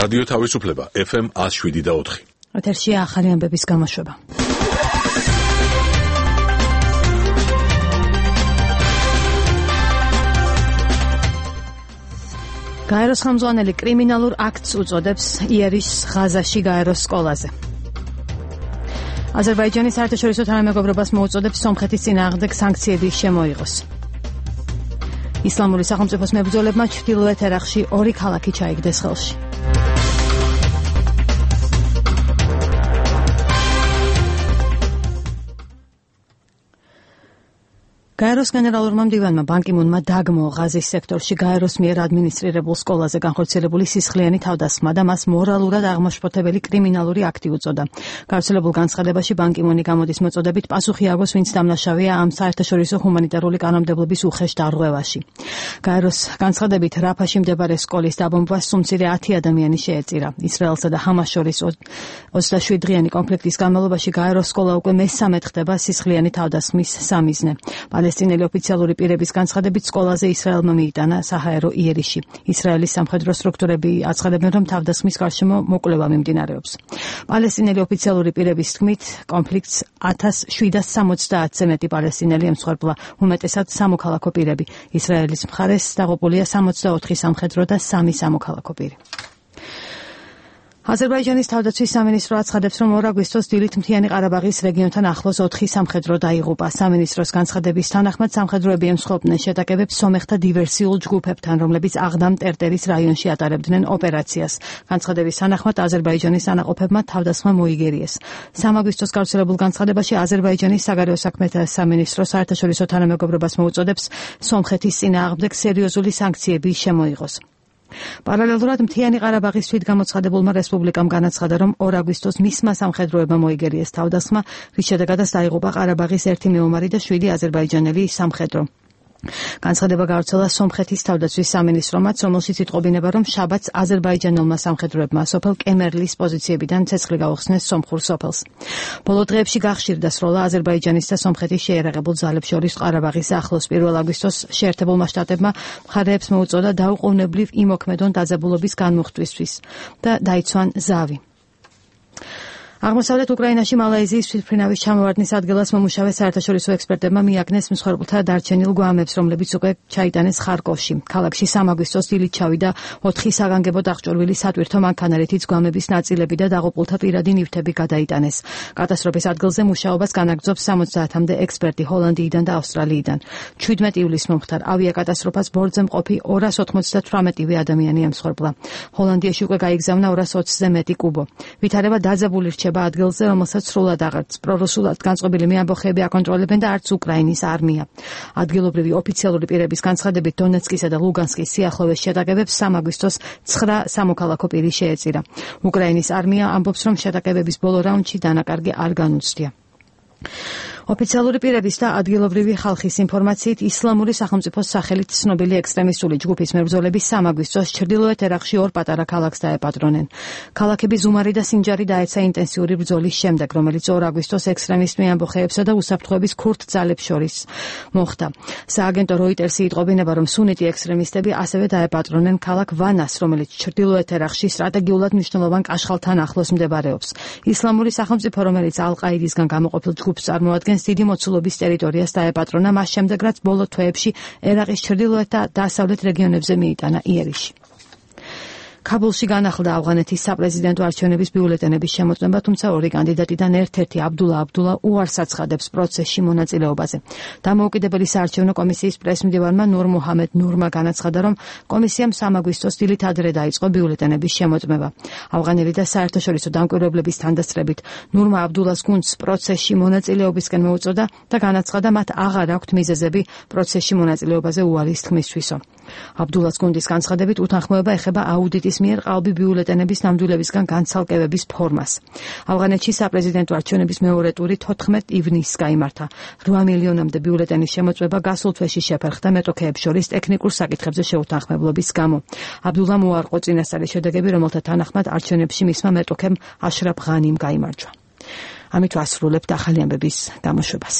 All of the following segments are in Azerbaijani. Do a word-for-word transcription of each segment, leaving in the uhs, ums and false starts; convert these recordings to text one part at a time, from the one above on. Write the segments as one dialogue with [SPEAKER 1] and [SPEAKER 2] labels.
[SPEAKER 1] რადიო თავისუფლება ეფ ემ one oh seven და four.
[SPEAKER 2] ეთერშია ახალი ამბების გამოშვება. გაეროს ხელმძღვანელი კრიმინალურ აქტს უწოდებს იერიშ ღაზაში გაეროს სკოლაზე. აზერბაიჯანის საერთაშორისო თანამეგობრობას მოუწოდებს სომხეთის წინააღმდეგ სანქციები შემოიღოს. ისლამური სახელმწიფოს მებრძოლებმა ჩრდილოეთ ერაყში ორი ქალაქი ჩაიგდეს ხელში. გაეროს გენერალურმა მდივანმა ბან კი მუნმა დაგმო ღაზის სექტორში გაეროს მიერ ადმინისტრირებულ სკოლაზე განხორციელებული სისხლიანი თავდასხმა და მას მორალურად აღმაშფოთებელი კრიმინალური აქტი უწოდა. გავრცელებულ განცხადებაში ბან კი მუნი გამოდის მოწოდებით პასუხი აგოს, ვინც დამნაშავეა ამ საერთაშორისო ჰუმანიტარული კანონმდებლობის უხეშ დარღვევაში. გაეროს განცხადებით რაფაში მდებარე სკოლის დაბომბვას სუმცირე ათი ადამიანი შეეწირა. ისრაელსა და ჰამას შორის ოცდაშვიდ დღიანი კონფლიქტის განმავლობაში გაეროს სკოლა უკვე მესამედ ხდება სისხლიანი თავდასხმის სამიზნე. პალესტინელი ოფიციალური პირების განცხადებით სკოლაზე ისრაელმა მიიტანა საჰაერო იერიში. ისრაელის სამხედრო სტრუქტურები აცხადებენ, რომ თავდასხმის გარშემო მოკვლევა მიმდინარეობს. პალესტინელი ოფიციალური პირების თქმით, კონფლიქტს ათას შვიდას სამოცდაათზე მეტი პალესტინელი ემსხვერპლა, უმეტესად სამოქალაქო პირები. ისრაელის მხარეს დაღუპულია სამოცდაოთხი სამხედრო და სამი სამოქალაქო პირი. აზერბაიჯანის თავდაცვის სამინისტრო აცხადებს, რომ ორ აგვისტოს დილით მთიანი ყარაბაღის რეგიონთან ახლოს ოთხი სამხედრო დაიღუპა. სამინისტროს განცხადების თანახმად სამხედროები ემსხვერპლნენ შეტაკებებს სომეხთა დივერსიულ ჯგუფებთან, რომლებიც აღდამ ტერტერის რაიონში ატარებდნენ ოპერაციას. განცხადების თანახმად აზერბაიჯანის ანაყოფებმა თავდასხმა მოიგერიეს. სამ აგვისტოს გავრცელებულ განცხადებაში აზერბაიჯანის საგარეო საქმეთა სამინისტრო საერთაშორისო თანამეგობრობას მოუწოდებს სომხეთის წინააღმდეგ სერიოზული სანქციები შემოიღოს. პარალელურად მთიანი ყარაბაღის თვითგამოცხადებულმა რესპუბლიკამ განაცხადა, რომ ორ აგვისტოს მისმა სამხედროებმა მოიგერიეს თავდასხმა, რის შედეგადაც დაიღუპა ყარაბაღის ერთი მეომარი და შვიდი აზერბაიჯანელი სამხედრო. განცხადება გავრცელა სომხეთის თავდაცვის სამინისტრომაც, რომელშიც იტყობინება, რომ შაბათს აზერბაიჯანელმა სამხედროებმა სოფელ კემერლის პოზიციებიდან ცეცხლი გაუხსნეს სომხურ სოფელს. ბოლო დღეებში გახშირდა სროლა აზერბაიჯანის და სომხეთის შეიარაღებულ ძალებს შორის ყარაბაღის ახლოს. პირველ აგვისტოს შეერთებულმა შტატებმა მხარეებს მოუწოდა დაუყოვნებლივ იმოქმედონ დაძაბულობის განმუხტვისთვის და დაიცვან ზავი. აღმოსავლეთ უკრაინაში მალაიზიის თვითმფრინავის ჩამოვარდნის ადგილას მომუშავე საერთაშორისო ექსპერტებმა მიაგნეს მსხვერპლთა დარჩენილ გვამებს, რომლებიც უკვე ჩაიტანეს ხარკოვში. ქალაქში სამ აგვისტოს დილით ჩავიდა ოთხი საგანგებოდ აღჭურვილი სატვირთო მანქანარითიც გვამების ნაწილები და დაღუპულთა პირადი ნივთები გადაიტანეს. კატასტროფის ადგილზე მუშაობას განაგრძობს სამოცდაათამდე ექსპერტი ჰოლანდიიდან და ავსტრალიიდან. ჩვიდმეტ ივლისს მომხდარ ავიაკატასტროფას ბორცვზე მყოფი ორას ოცდათვრამეტივე ადამიანი ემსხვერპლა. ჰოლანდიაში უკვე გაიგზავნა ორას ოცზე მეტი კუბო. ვითარება დაძაბული რჩება ადგილზე, რომელსაც სრულად აღარც პრორუსულად განწყობილი მეამბოხეები აკონტროლებენ და არც უკრაინის არმია. ადგილობრივი ოფიციალური პირების განცხადებით დონეცკისა და ლუგანსკის სიახლოვეს შეტაკებებს სამ აგვისტოს ცხრა სამოქალაქო პირი შეეწირა. უკრაინის არმია ამბობს, რომ შეტაკებების ბოლო რაუნდში დანაკარგი არ განუცდია. ოფიციალური პირების და ადგილობრივი ხალხის ინფორმაციით ისლამური სახელმწიფოს სახელით ცნობილი ექსტრემისტული ჯგუფის მებრძოლები სამ აგვისტოს ჩრდილოეთ ერაყში ორ პატარა ქალაქს დაეპატრონენ. ქალაქები ზუმარი და სინჯარი დაეცა ინტენსიური ბრძოლის შემდეგ, რომელიც ორ აგვისტოს ექსტრემისტ მეამბოხეებსა და უსაფრთხოების ქურთ ძალებს შორის მოხდა. სააგენტო როიტერსი იტყობინება, რომ სუნიტი ექსტრემისტები ასევე დაეპატრონენ ქალაქ ვანას, რომელიც ჩრდილოეთ ერაყში სტრატეგიულად მნიშვნელოვან კაშხალთან ახლოს მდებარეობს. ისლამური სახელმწიფო, რომელიც ალ-ყაიდისგან გამოყოფილ ჯგუფს წარმოადგენს, დიდი მოცულობის ტერიტორიას დაეპატრონა, მას შემდეგ რაც ბოლო თვეებში ერაყის ჩრდილოეთ და დასავლეთ რეგიონებზე მიიტანა იერიში. ქაბულში განახლდა ავღანეთის საპრეზიდენტო არჩევნების ბიულეტენების შემოწმება, თუმცა ორი კანდიდატიდან ერთ-ერთი აბდულა აბდულა უარს აცხადებს პროცესში მონაწილეობაზე. დამოუკიდებელი საარჩევნო კომისიის პრესმდივანმა ნურ მუჰამედ ნურმა განაცხადა, რომ კომისიამ სამ აგვისტოს დილით ადრე დაიწყო ბიულეტენების შემოწმება. ავღანელი და საერთაშორისო დამკვირვებლების თანდასწრებით ნურმა აბდულას გუნდს პროცესში მონაწილეობისკენ მოუწოდა და განაცხადა, მათ აღარ აქვთ მიზეზები პროცესში მონაწილეობაზე უარის თქმისთვისო. აბდულას გუნდის განცხადებით უთანხმოება ეხება აუდიტის მიერ ყალბი ბიულეტენების ნამდვილებისგან განცალკევების ფორმას. ავღანეთში საპრეზიდენტო არჩევნების მეორე ტური თოთხმეტ ივნისს გაიმართა. რვა მილიონამდე ბიულეტენის შემოწმება გასულ თვეში შეფერხდა მეტოქეებს შორის ტექნიკურ საკითხებზე შეუთანხმებლობის გამო. აბდულამ უარყო წინასწარი შედეგები, რომელთა თანახმად არჩევნებში მისმა მეტოქემ აშრაფ ღანიმ გაიმარჯვა. ამით ვასრულებთ ახალი ამბების გამოშვებას.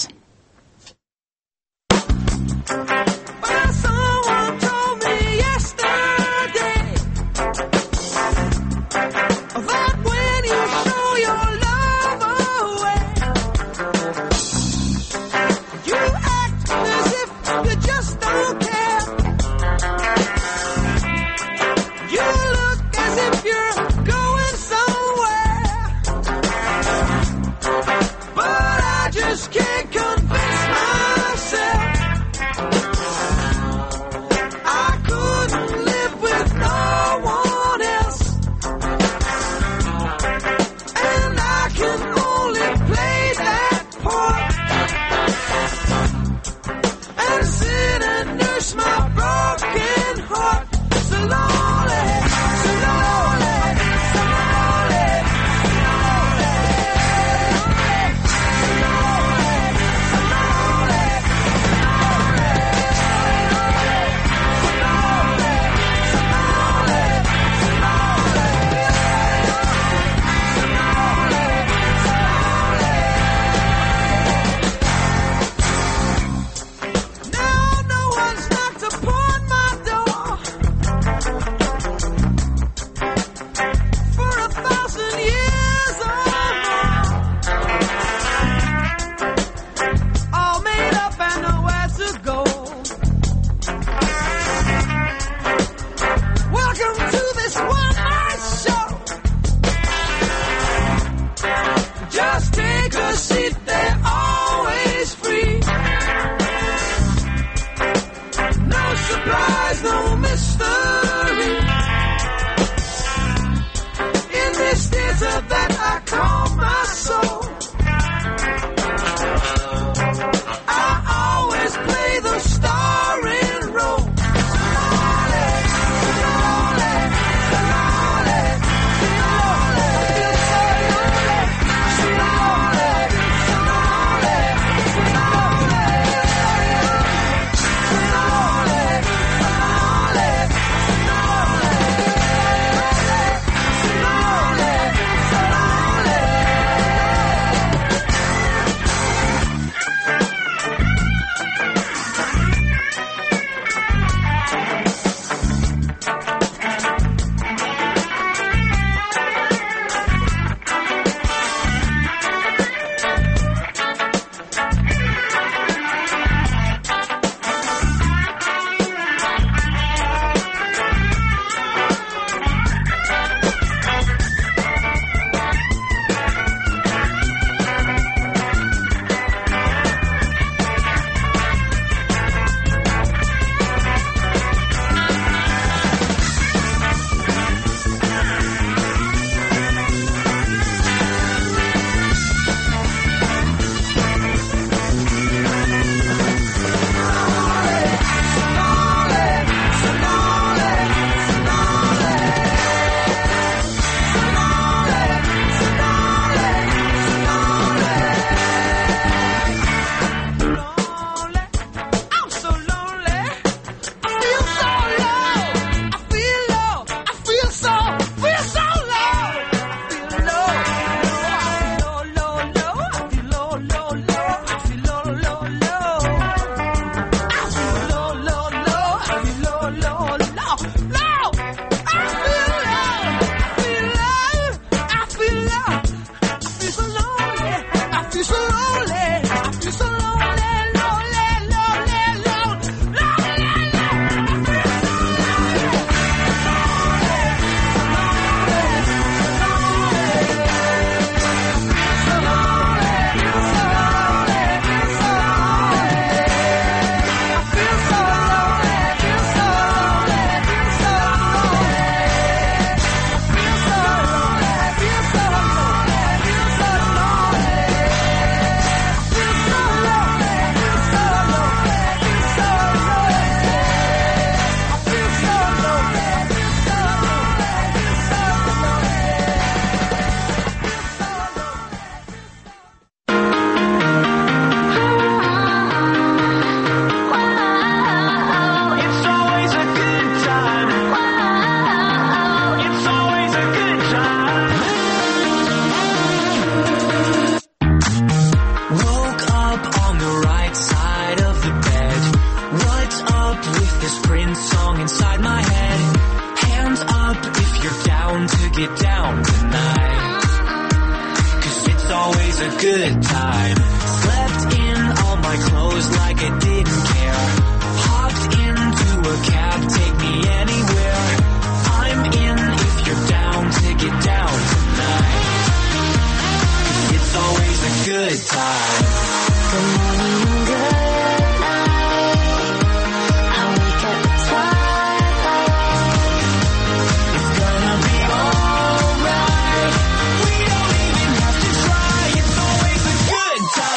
[SPEAKER 3] good time. Slept in all my clothes like I didn't care. Hopped into a cab, take me anywhere. I'm in if you're down to get down tonight. It's always a good time.
[SPEAKER 4] Good morning, good night. I wake up at twilight.
[SPEAKER 3] It's gonna be alright. We don't even have to try. It's always a good time.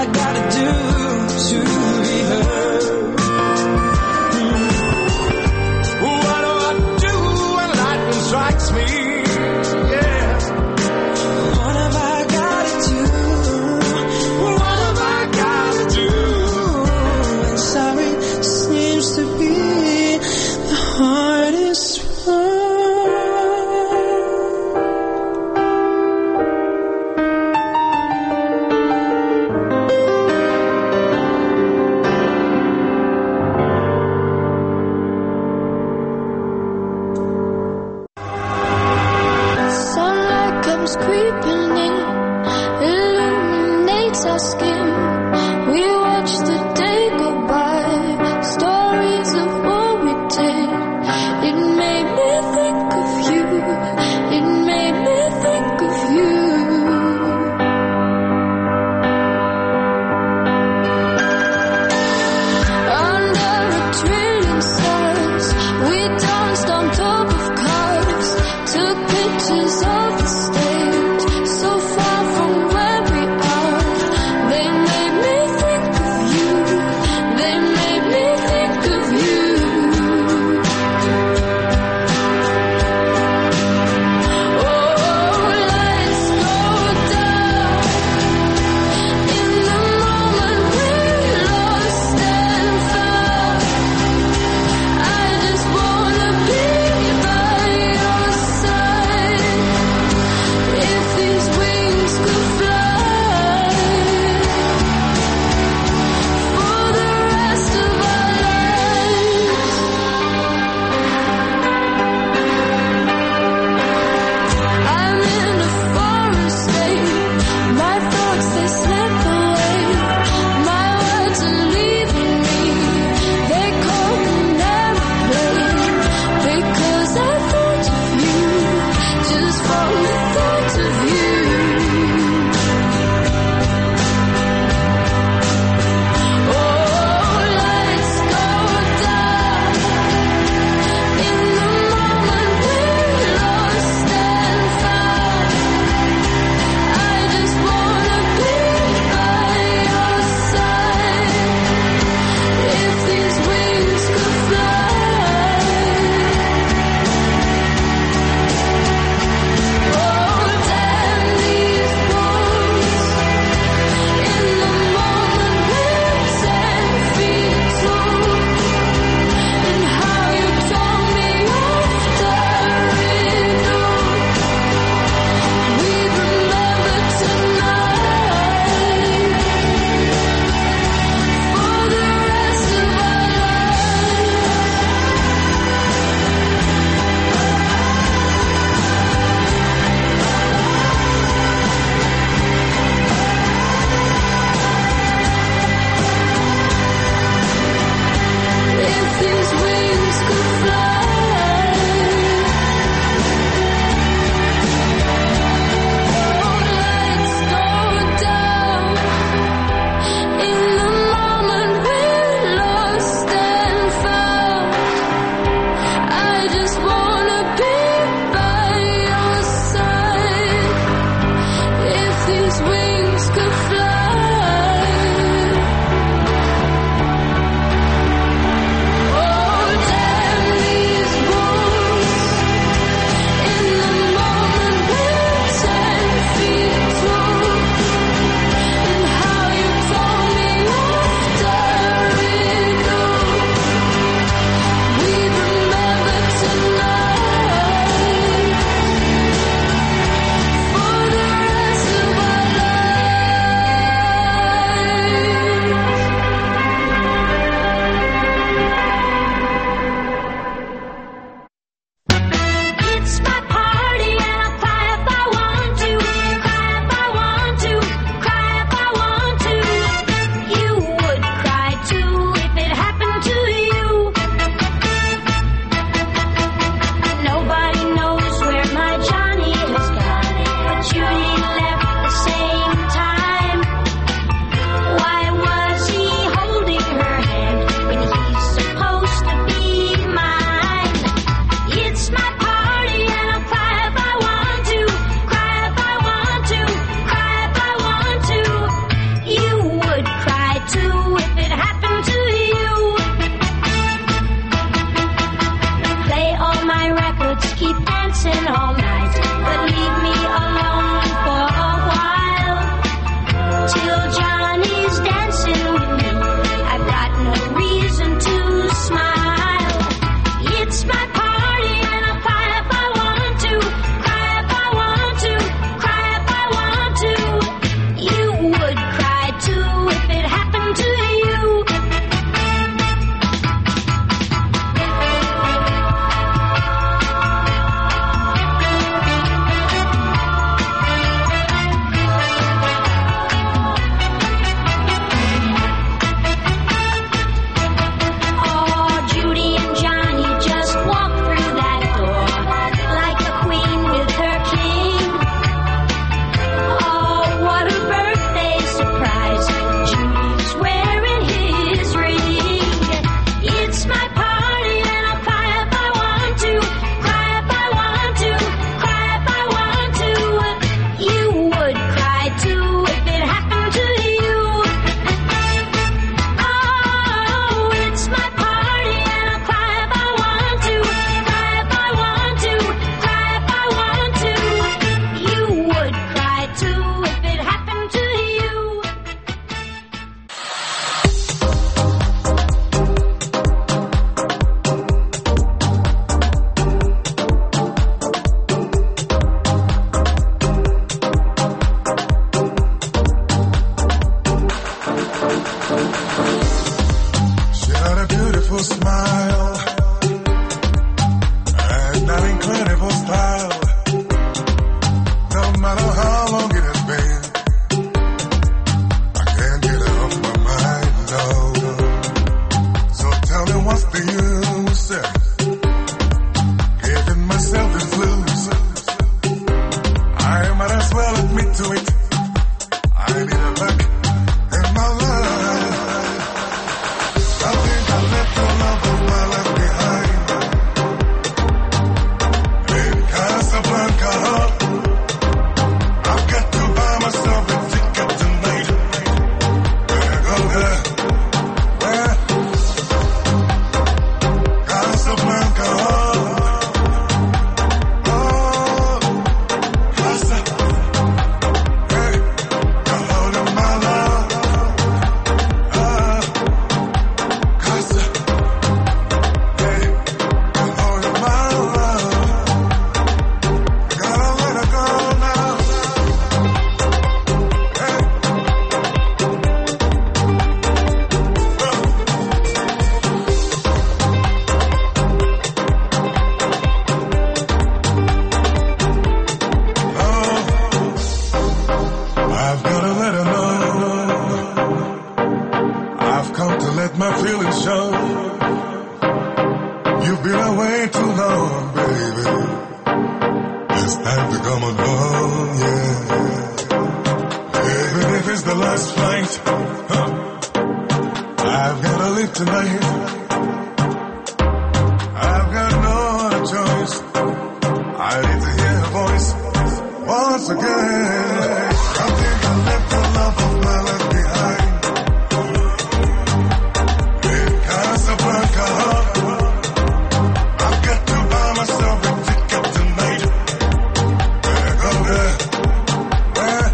[SPEAKER 3] gotta do to be heard? What do I do when lightning strikes me? Yeah. What have I gotta do? What have I gotta do? And sorry seems to be the hardest one.
[SPEAKER 4] Sunlight comes creeping in, illuminates our skin. We watch the day go by, stories of what we did. It made me think of you, it made me think of you. Under a trillion stars, we danced on top of cars, took pictures of the stage, so far from where we are. They made
[SPEAKER 5] She had a beautiful smile and an incredible style. No matter how long it has been, I can't get her off my mind, no. So tell me what's the use? Giving myself the blues. I might as well admit to it. I need her back in my life. I think I left the love of my life behind in Casablanca. I've got to buy myself a ticket tonight. Where go there? Where? Casablanca. Oh, Casa. Hey, you're holding my love. Ah, Casa. Hey, you're holding my love. Gotta let her go now. Hey. I've gotta let her know I've come to let my feelings show. You've been away too long, baby. It's time to come on home, yeah. Even if it's the last flight, huh, I've gotta leave tonight. I've got no other choice. I need to hear her voice once again. I think I left the love of my life behind in Casablanca. I've got to buy myself a ticket tonight. Where go there? Where?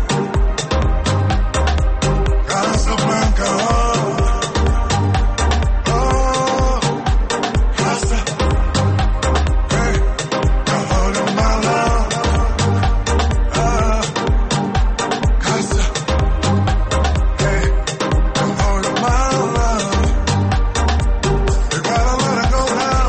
[SPEAKER 5] Casablanca. Oh, Casa. Hey, you're holding my love. Ah, Casa. Hey, you're holding my love. You gotta let her go now.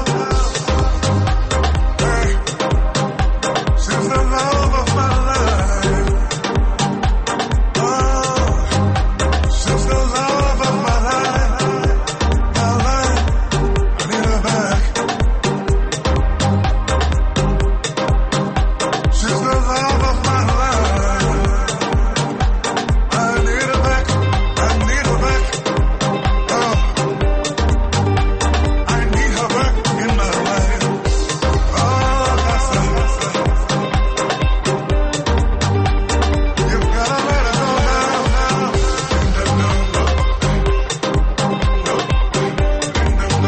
[SPEAKER 5] Hey, she's the love of my life. Oh, she's the love of my life. My life, I need her back. She's the love of my life. I need her back. I need her back. Oh, I need her back in my life. Oh, that's the, you've gotta let her go now, now. No, no, no, no, no,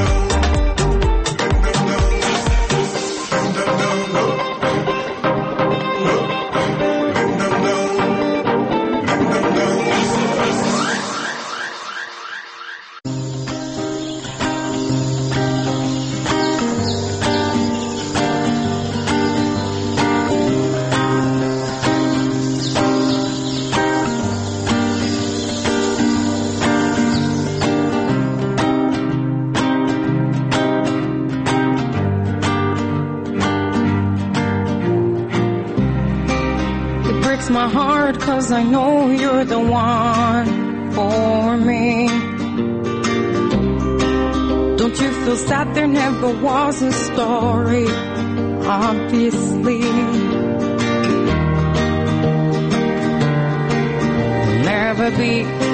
[SPEAKER 6] It breaks my heart 'cause I know you're the one for me. Don't you feel sad there never was a story? Obviously, never be.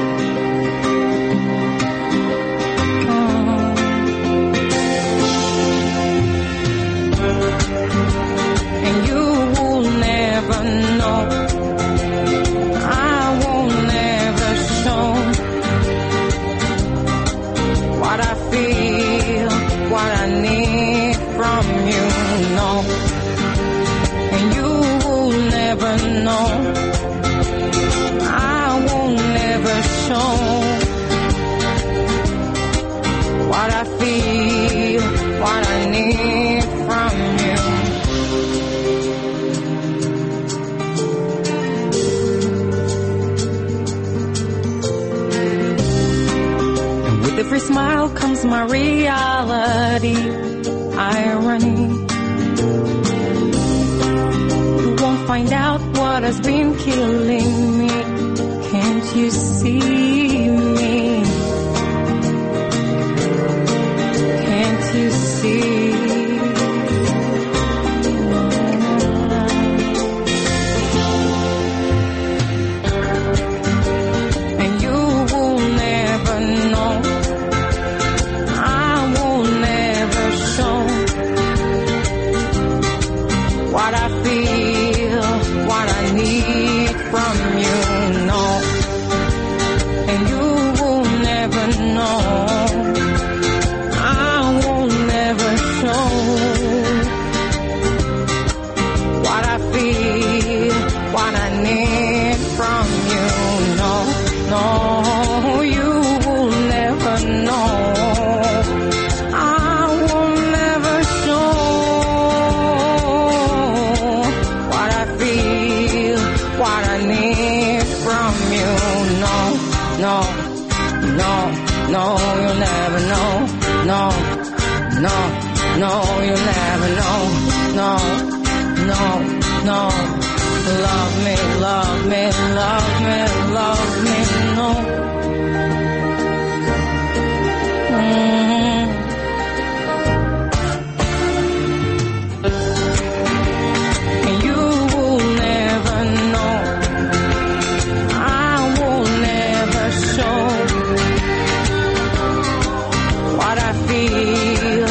[SPEAKER 6] Oh. And you will never know. I won't never show what I feel, what I need from you, no. And you will never know. I won't never show what I feel, what I need from you. smile comes my reality. Irony. You won't find out what has been killing me. Can't you see me? Can't you see? No, you'll never know. No, no, no. Love me, love me, love me, love me, no. Mm-hmm. You will never know. I will never show what I feel.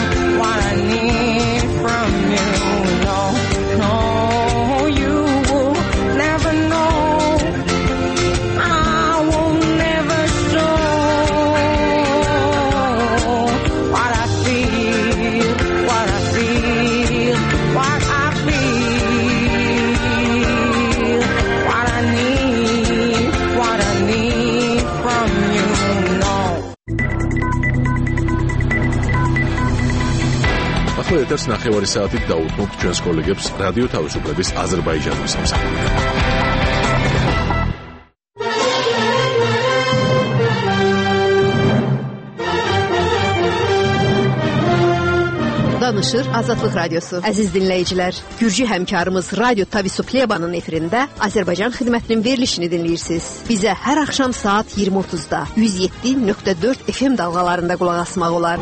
[SPEAKER 1] ეთერს ნახევარი საათით დაუთმობთ ჩვენს კოლეგებს რადიო თავისუფლების აზერბაიჯანის სამსახურიდან.
[SPEAKER 7] Danışır Azadlıq Radyosu. Əziz dinləyicilər, Gürcü həmkarımız Radyo Tavisuplyebanın efirində Azərbaycan xidmətinin verilişini dinləyirsiniz. Bizə hər axşam saat iyirmi otuzda yüz yeddi nöqtə dörd F M dalğalarında qulaq asmaq olar.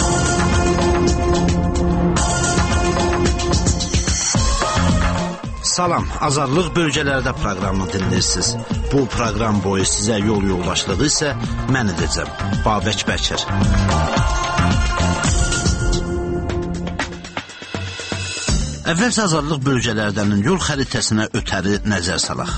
[SPEAKER 8] Salam, Azadlıq bölgələrdə proqramını dinləyirsiniz. Bu proqram boyu sizə yol yoldaşlığı isə mən edəcəm, Babək Bəkir. Əvvəlcə Azadlıq bölgələrdən yol xəritəsinə ötəri nəzər salaq.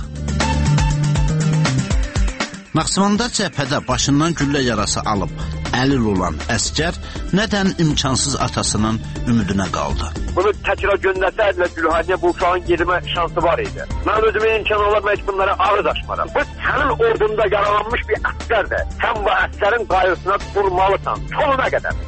[SPEAKER 8] Naxçıvanda cəbhədə başından güllə yarası alıb əlil olan əskər nədən imkansız atasının ümidinə qaldı.
[SPEAKER 9] Bunu təkrar göndərsəydilər Gülhaniyə bu uşağın girmə şansı var idi. Mən özümün imkan olaraq bunlara ağız açmaram. Bu sənin ordunda yaralanmış bir əskərdir. Sən bu əskərin qayğısına durmalısan, sonuna qədər.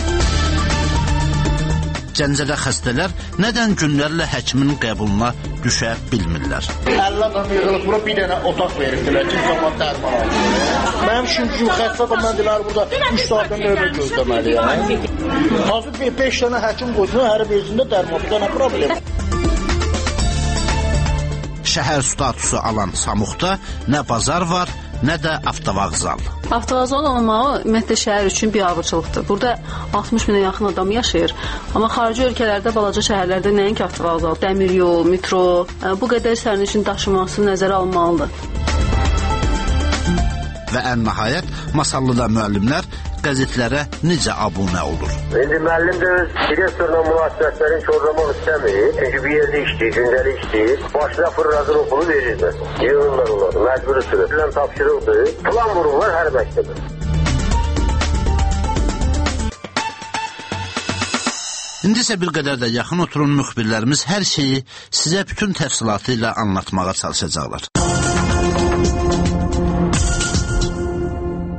[SPEAKER 8] Gəncədə xəstələr nədən günlərlə həkimin qəbuluna düşə bilmirlər?
[SPEAKER 10] əlli adam yığılıb bura bir dənə otaq veribdilər ki, zaman dərman alır. Mənim şimdi xəstə adam mən deyilər burada üç saatdan növbə gözləməliyəm. Hazır beş dənə həkim qoysun, hər birisində dərman, bir dənə problem.
[SPEAKER 8] Şəhər statusu alan Samuqda nə bazar var, nə də avtovağzal.
[SPEAKER 11] Avtovağzal olmağı ümumiyyətlə şəhər üçün biabırçılıqdır. Burada altmış minə yaxın adam yaşayır. Amma xarici ölkələrdə, balaca şəhərlərdə nəinki avtovağzal, dəmir yol, metro, bu qədər sərnişin daşıması nəzərə alınmalıdır.
[SPEAKER 8] Və ən nəhayət, Masallıda müəllimlər qəzetlərə necə abunə olur?
[SPEAKER 9] İndi müəllim də öz direktorla münasibətlərini korlamaq istəmir. Çünki bir yerdə işləyir, gündəlik işləyir. Başına fırrazır okulu verirlər. Yığırlar onlar, məcbur sürür. Plan tapşırıldı, plan vururlar hər məktəbə.
[SPEAKER 8] İndi isə bir qədər də yaxın oturun müxbirlərimiz hər şeyi sizə bütün təfsilatı ilə anlatmağa çalışacaqlar.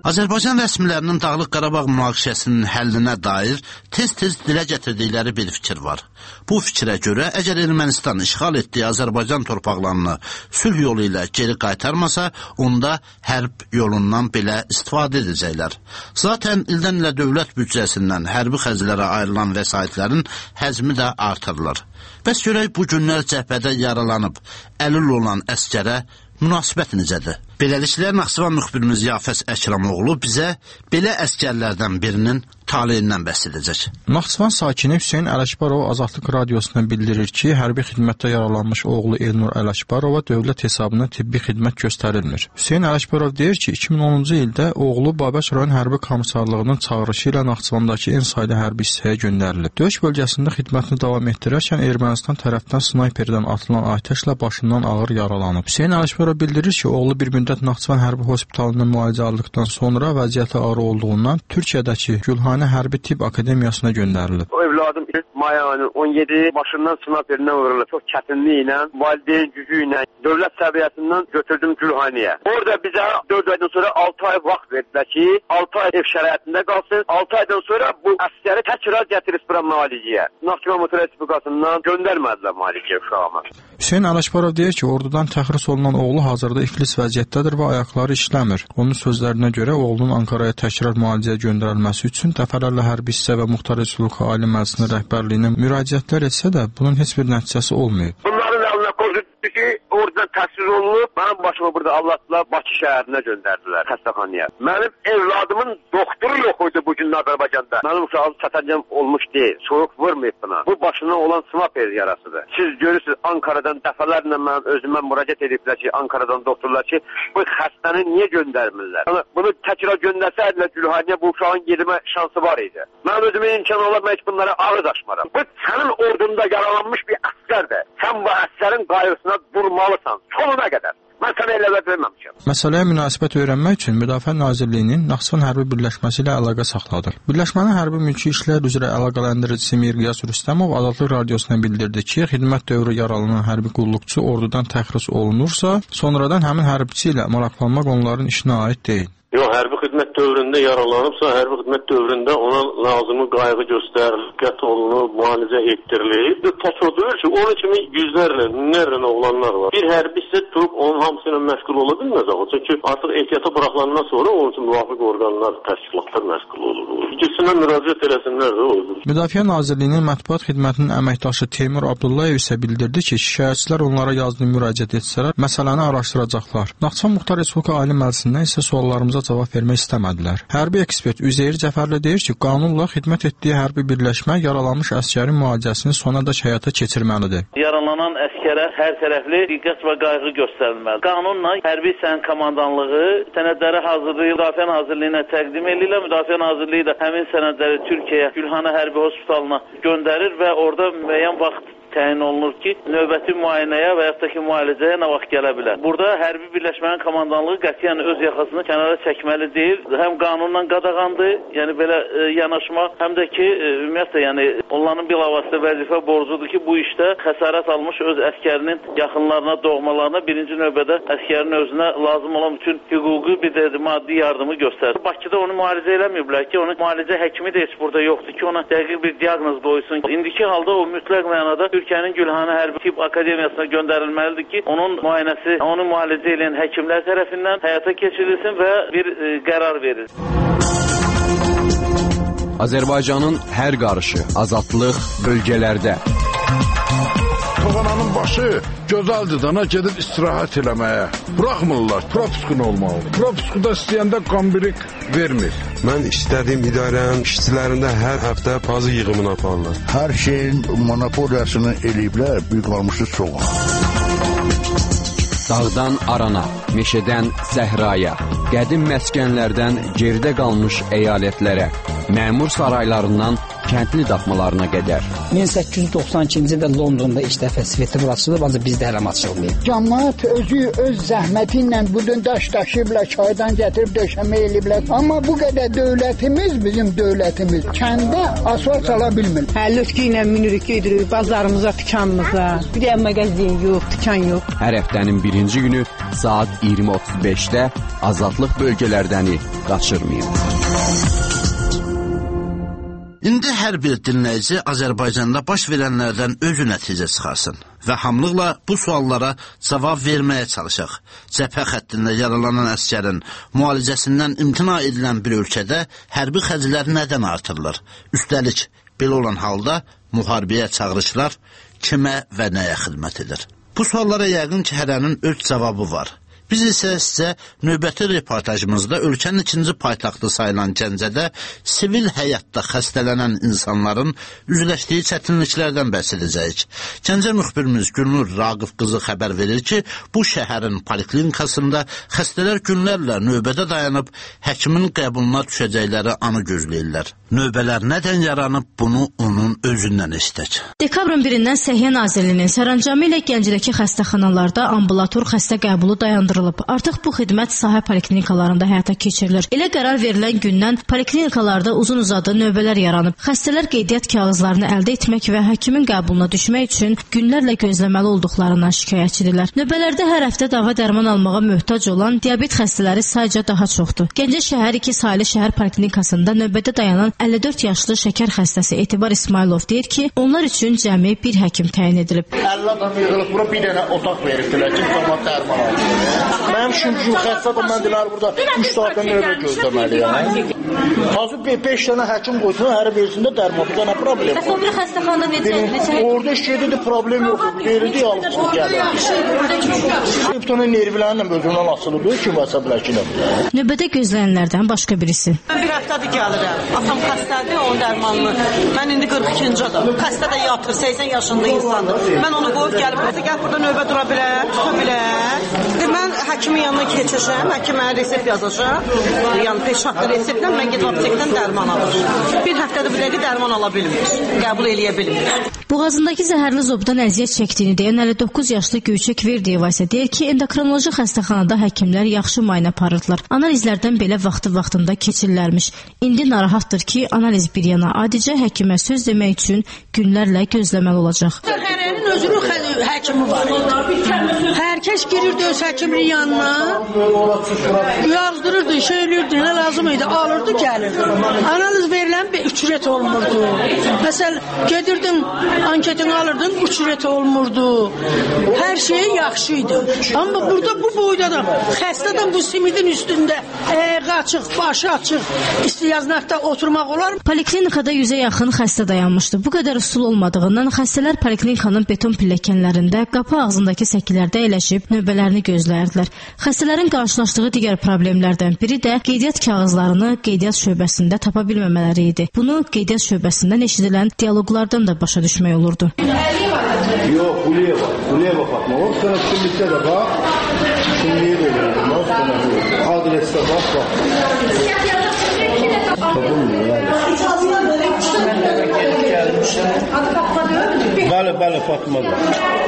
[SPEAKER 8] Azərbaycan rəsmilərinin Dağlıq Qarabağ münaqişəsinin həllinə dair tez-tez dilə gətirdikləri bir fikir var. Bu fikrə görə, əgər Ermənistan işğal etdiyi Azərbaycan torpaqlarını sülh yolu ilə geri qaytarmasa, onda hərb yolundan belə istifadə edəcəklər. Zaten ildən ilə dövlət büdcəsindən hərbi xərclərə ayrılan vəsaitlərin həzmi də artırılır. Bəs görək bu günlər cəbhədə yaralanıb, əlil olan əskərə münasibət necədir? Beləliklə, Naxçıvan müxbirimiz Yafəs Əkramoğlu bizə belə əskərlərdən birinin taleyindən bəhs edəcək.
[SPEAKER 12] Naxçıvan sakini Hüseyn Ələkbarov Azadlıq Radiosuna bildirir ki, hərbi xidmətdə yaralanmış oğlu Elnur Ələkbarova dövlət hesabına tibbi xidmət göstərilmir. Hüseyn Ələkbarov deyir ki, iki min onuncu ildə oğlu Babək rayon hərbi komissarlığının çağırışı ilə Naxçıvandakı en sayda hərbi hissəyə göndərilib. Döyüş bölgəsində xidmətini davam etdirərkən Ermənistan tərəfdən snayperdən atılan atəşlə başından ağır yaralanıb. Hüseyn Ələkbarov bildirir ki, oğlu bir müddət Naxçıvan hərbi hospitalında müalicə aldıqdan sonra vəziyyəti ağır olduğundan Türkiyədəki Gülhanə Hərbi Tibb Akademiyasına göndərilib.
[SPEAKER 9] O evladım may ayının on yedi başından snayperindən vurulub. Çox çətinliklə, valideyn gücü ilə dövlət səviyyəsindən götürdüm Gülhanəyə. Orada bizə dörd aydan sonra altı ay vaxt verdilər ki, altı ay ev şəraitində qalsın. altı aydan sonra bu əskəri təkrar gətirib bura müalicəyə. Naxçıvan Muxtar Respublikasından göndərmədilər müalicəyə uşağıma.
[SPEAKER 12] Hüseyn Ələkbarov deyir ki, ordudan təxris olunan oğlu hazırda iflis vəziyyətdədir və ayaqları işləmir. Onun sözlərinə görə oğlunun Ankaraya təkrar müalicəyə göndərilməsi üçün dəfələrlə hərbi hissə və Muxtar Respublika Ali Məclisinin rəhbərliyinə müraciətlər etsə də bunun heç bir nəticəsi olmayıb.
[SPEAKER 9] Bunların əlinə qoyuldu ki, oradan təsvir olunub, mənim başımı burada Allahla Bakı şəhərinə göndərdilər, xəstəxanaya. Mənim evladımın doktoru yox idi bu gün Azərbaycanda. Mənim uşağım çatancam olmuş deyil, soyuq vurmayıb buna. Bu başına olan snayper yarasıdır. Siz görürsünüz, Ankara'dan dəfələrlə mənim özümə müraciət ediblər ki, Ankara'dan doktorlar ki, bu xəstəni niyə göndərmirlər? Yəni, bunu təkrar göndərsəydilər Gülhanəyə bu uşağın gedmə şansı var idi. Mənim özümün imkanı olarmaq heç bunlara ağız açmaram. Bu sənin ordunda yaralanmış bir əskərdir. Sən bu əskərin qayğısına durmalısan, sonuna qədər. Mən sənə elə verməmişəm.
[SPEAKER 12] Məsələyə münasibət öyrənmək üçün Müdafiə Nazirliyinin Naxçıvan Hərbi Birləşməsi ilə əlaqə saxladıq. Birləşmənin hərbi mülki işlər üzrə əlaqələndiricisi Mirqiyas Rüstəmov Azadlıq Radiosuna bildirdi ki, xidmət dövrü yaralanan hərbi qulluqçu ordudan təxris olunursa, sonradan həmin hərbiçi ilə maraqlanmaq onların işinə aid deyil.
[SPEAKER 13] Yox, hərbi xidmət dövründə yaralanıbsa, hərbi xidmət dövründə ona lazımı qayğı göstərilir, qət olunub, müalicə etdirilir. Tək o deyil ki, onun kimi yüzlərlə, minlərlə oğlanlar var. Bir hərbi isə durub onun hamısı ilə məşğul ola bilməz axı. Çünki artıq ehtiyata buraxılandan sonra onun üçün müvafiq orqanlar, təşkilatlar məşğul olur. İkisinə müraciət eləsinlər də olur.
[SPEAKER 12] Müdafiə Nazirliyinin mətbuat xidmətinin əməkdaşı Teymur Abdullayev isə bildirdi ki, şikayətçilər onlara yazılı müraciət etsələr, məsələni araşdıracaqlar. Naxçıvan Muxtar Respublika Ali Məclisindən isə suallarımıza cavab vermək istəmədilər. Hərbi ekspert Üzeyir Cəfərli deyir ki, qanunla xidmət etdiyi hərbi birləşmə yaralanmış əskərin müalicəsini sonadək həyata keçirməlidir.
[SPEAKER 14] Yaralanan əskərə hər tərəfli diqqət və qayğı göstərilməlidir. Qanunla hərbi hissənin komandanlığı sənədləri hazırlayıb Müdafiə Nazirliyinə təqdim edirlər. Müdafiə Nazirliyi də həmin sənədləri Türkiyəyə, Gülhanə Hərbi Hospitalına göndərir və orada müəyyən vaxt təyin olunur ki, növbəti müayinəyə və yaxud da ki, müalicəyə nə vaxt gələ bilər. Burada hərbi birləşmənin komandanlığı qətiyyən öz yaxasını kənara çəkməli deyil. Həm qanunla qadağandır, yəni belə e, yanaşma, həm də ki, e, ümumiyyətlə, yəni onların bilavasitə vəzifə borcudur ki, bu işdə xəsarət almış öz əskərinin yaxınlarına, doğmalarına birinci növbədə əskərin özünə lazım olan bütün hüquqi bir də maddi yardımı göstərir. Bakıda onu müalicə eləməyiblər ki, onun müalicə həkimi də heç burada yoxdur ki, ona dəqiq bir diaqnoz qoysun. İndiki halda o mütləq mənada Türkiyənin Gülhanə Hərbi Tibb Akademiyasına göndərilməlidir ki, onun müayinəsi, onu müalicə edən həkimlər tərəfindən həyata keçirilsin və bir e, qərar verilsin.
[SPEAKER 15] Azərbaycanın hər qarışı, azadlıq bölgələrdə.
[SPEAKER 16] Toğananın başı gözəldir dana gedib istirahət eləməyə. Buraxmırlar, propiskun olmalı. Propiskuda istəyəndə qambirik vermir.
[SPEAKER 17] Mən istədiyim idarənin işçilərində hər həftə pazı yığımını aparırlar.
[SPEAKER 18] Hər şeyin monopoliyasını eləyiblər, büyük qalmışı çox.
[SPEAKER 15] Dağdan arana, meşədən səhraya, qədim məskənlərdən geridə qalmış əyalətlərə. məmur saraylarından kəndli daxmalarına qədər.
[SPEAKER 19] min səkkiz yüz doxsan ikinci ildə Londonda ilk dəfə svetofor açılıb, ancaq bizdə hələ açılmayıb.
[SPEAKER 20] Cəmaət özü öz zəhməti ilə bu gün daş daşıyıblar, çaydan gətirib döşəmə eləyiblər. Amma bu qədər dövlətimiz, bizim dövlətimiz kəndə asfalt sala bilmir.
[SPEAKER 21] Hə, lötkü ilə minirik, gedirik bazarımıza, dükanımıza. Bir də mağazin yox, dükan yox.
[SPEAKER 15] Hər həftənin birinci günü saat iyirmi otuz beşdə azadlıq bölgələrdəni qaçırmayın.
[SPEAKER 8] İndi hər bir dinləyici Azərbaycanda baş verənlərdən özü nəticə çıxarsın və hamılıqla bu suallara cavab verməyə çalışaq. Cəbhə xəttində yaralanan əsgərin müalicəsindən imtina edilən bir ölkədə hərbi xərclər nədən artırılır? Üstəlik, belə olan halda müharibəyə çağırışlar kimə və nəyə xidmət edir? Bu suallara yəqin ki, hərənin öz cavabı var. Biz isə sizə növbəti reportajımızda ölkənin ikinci paytaxtı sayılan Gəncədə sivil həyatda xəstələnən insanların üzləşdiyi çətinliklərdən bəhs edəcəyik. Gəncə müxbirimiz Gülnur Raqif qızı xəbər verir ki, bu şəhərin poliklinikasında xəstələr günlərlə növbədə dayanıb həkimin qəbuluna düşəcəkləri anı gözləyirlər. Növbələr nədən yaranıb, bunu onun özündən istək.
[SPEAKER 22] Dekabrın birindən Səhiyyə Nazirliyinin sərəncamı ilə Gəncədəki xəstəxanalarda ambulator xəstə qəbulu dayandırılıb. Artıq bu xidmət sahə poliklinikalarında həyata keçirilir. Elə qərar verilən gündən poliklinikalarda uzun-uzadı növbələr yaranıb. Xəstələr qeydiyyat kağızlarını əldə etmək və həkimin qəbuluna düşmək üçün günlərlə gözləməli olduqlarından şikayətçidirlər. Növbələrdə hər həftə dava dərman almağa möhtac olan diabet xəstələri sayca daha çoxdur. Gəncə şəhər iki saylı şəhər poliklinikasında növbədə dayanan əlli dörd yaşlı şəkər xəstəsi Etibar İsmailov deyir ki, onlar üçün cəmi bir həkim təyin edilib.
[SPEAKER 10] əlli adam yığılıb bura bir dənə otaq veribdilər ki, cəmaət dərman alsın. Mənim şümcüm xəstədir, mən deyirlər burada üç saatdan növbə gözləməliyəm. Hazır beş dənə həkim qoysun, hər birisində dərman, bir dənə problem.
[SPEAKER 22] Bəs o bir xəstəxanada necə?
[SPEAKER 10] Orada işləyirdi, problem yox, verildi, alıb gəlir. Bir tane nervlərlə özündən asılıdır, kim əsəblər ki, nə bilir.
[SPEAKER 22] Növbədə gözləyənlərdən başqa birisi.
[SPEAKER 23] Mən bir həftədir gəlirəm. Atam xəstədir, onun dərmanını. Mən indi qırx ikinci adam. Xəstə də yatır, səksən yaşında insandır. Mən onu qoyub gəlib, gəl burada növbə dura bilər, tuta bilər. Mən həkimin yanına keçəcəm, həkim mənə resept yazacaq. Yəni beş haqqı reseptlə mən gedib aptekdən dərman alırım. Bir həftədə bu dəqiqə dərman ala bilmir, qəbul eləyə bilmir.
[SPEAKER 22] Boğazındakı zəhərli zobdan əziyyət çəkdiyini deyən əlli doqquz yaşlı Göyçək Verdiyeva isə deyir ki, endokrinoloji xəstəxanada həkimlər yaxşı müayinə aparırdılar. Analizlərdən belə vaxtı-vaxtında keçirlərmiş. İndi narahatdır ki, analiz bir yana adicə həkimə söz demək üçün günlərlə gözləməli olacaq.
[SPEAKER 21] Hərənin özünün həkimi var. Hər kəs girirdi öz həkiminin yanına, yazdırırdı, şey elirdi, nə lazım idi, alırdı, gəlirdi. Analiz verilən bir ücret olmurdu. Məsəl, gedirdim, anketini alırdın, ücret olmurdu. Hər şey yaxşı idi. Amma burada bu boyda da xəstədən bu simidin üstündə ayağı açıq, başı açıq, istiyaznaqda oturmaq olar.
[SPEAKER 22] Poliklinikada yüzə yaxın xəstə dayanmışdı. Bu qədər usul olmadığından xəstələr poliklinikanın beton pilləkənlərində, qapı ağzındakı səkilərdə əyləşib növbələrini gözləyirdilər. Xəstələrin qarşılaşdığı digər problemlərdən biri də qeydiyyat kağızlarını qeydiyyat şöbəsində tapa bilməmələri idi. Bunu qeydiyyat şöbəsindən eşidilən dialoqlardan da başa düşmək olurdu.
[SPEAKER 10] Yox, Quliyə bax, Quliyə bax, baxma, o sənə kimlikdə də bax, kimliyə də verir, adresdə bax, bax. Bəli, bəli, Fatmadır.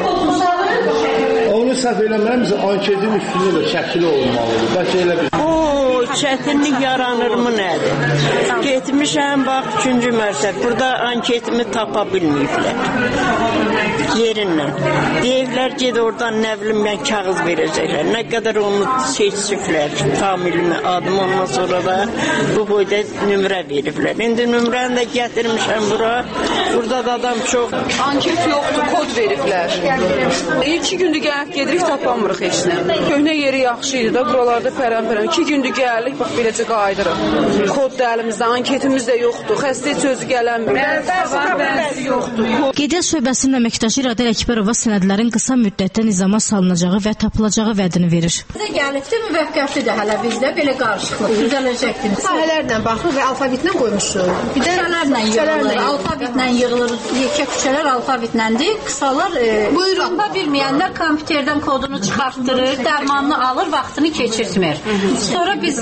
[SPEAKER 10] Onu səhv eləməyəmizə anketin üstündə də şəkili olmalıdır. Bəlkə elə bir...
[SPEAKER 23] O, çətinlik yaranırmı nədir? Getmişəm, bax, üçüncü mərtəb. Burada anketimi tapa bilməyiblər. Yerindən. Deyirlər, ged oradan nə bilim, mən kağız verəcəklər. Nə qədər onu seçsiflər, familimi, adım ondan sonra da bu boyda nömrə veriblər. İndi nömrəni də gətirmişəm bura. Burada da adam çox.
[SPEAKER 24] Anket yoxdur, kod veriblər. İki gündür gəlib gedirik, tapamırıq heç nə. Köhnə yeri yaxşı idi da, buralarda pərən-pərən. İki gündür gəlirik, bax, beləcə qayıdırıq. Kod da əlimizdə, anketimiz də yoxdur. Xəstə heç özü gələnmir. Bəzi yoxdur.
[SPEAKER 22] Qeydiyyat şöbəsinin əməkdaşı İradə Əkbərova sənədlərin qısa müddətdə nizama salınacağı və tapılacağı vədini verir.
[SPEAKER 25] Bizə gəlibdir, müvəqqətidir hələ bizdə, belə qarışıqlıq, düzələcəkdir. Sahələrlə baxır və alfabetlə qoymuşuq. Bir də küçələrlə yığılır, alfabetlə yığılır, yekə küçələr alfabetləndir, qısalar e, buyurunda bilməyənlər kompüterdən kodunu çıxartdırır, dərmanını alır, vaxtını keçirtmir. Sonra biz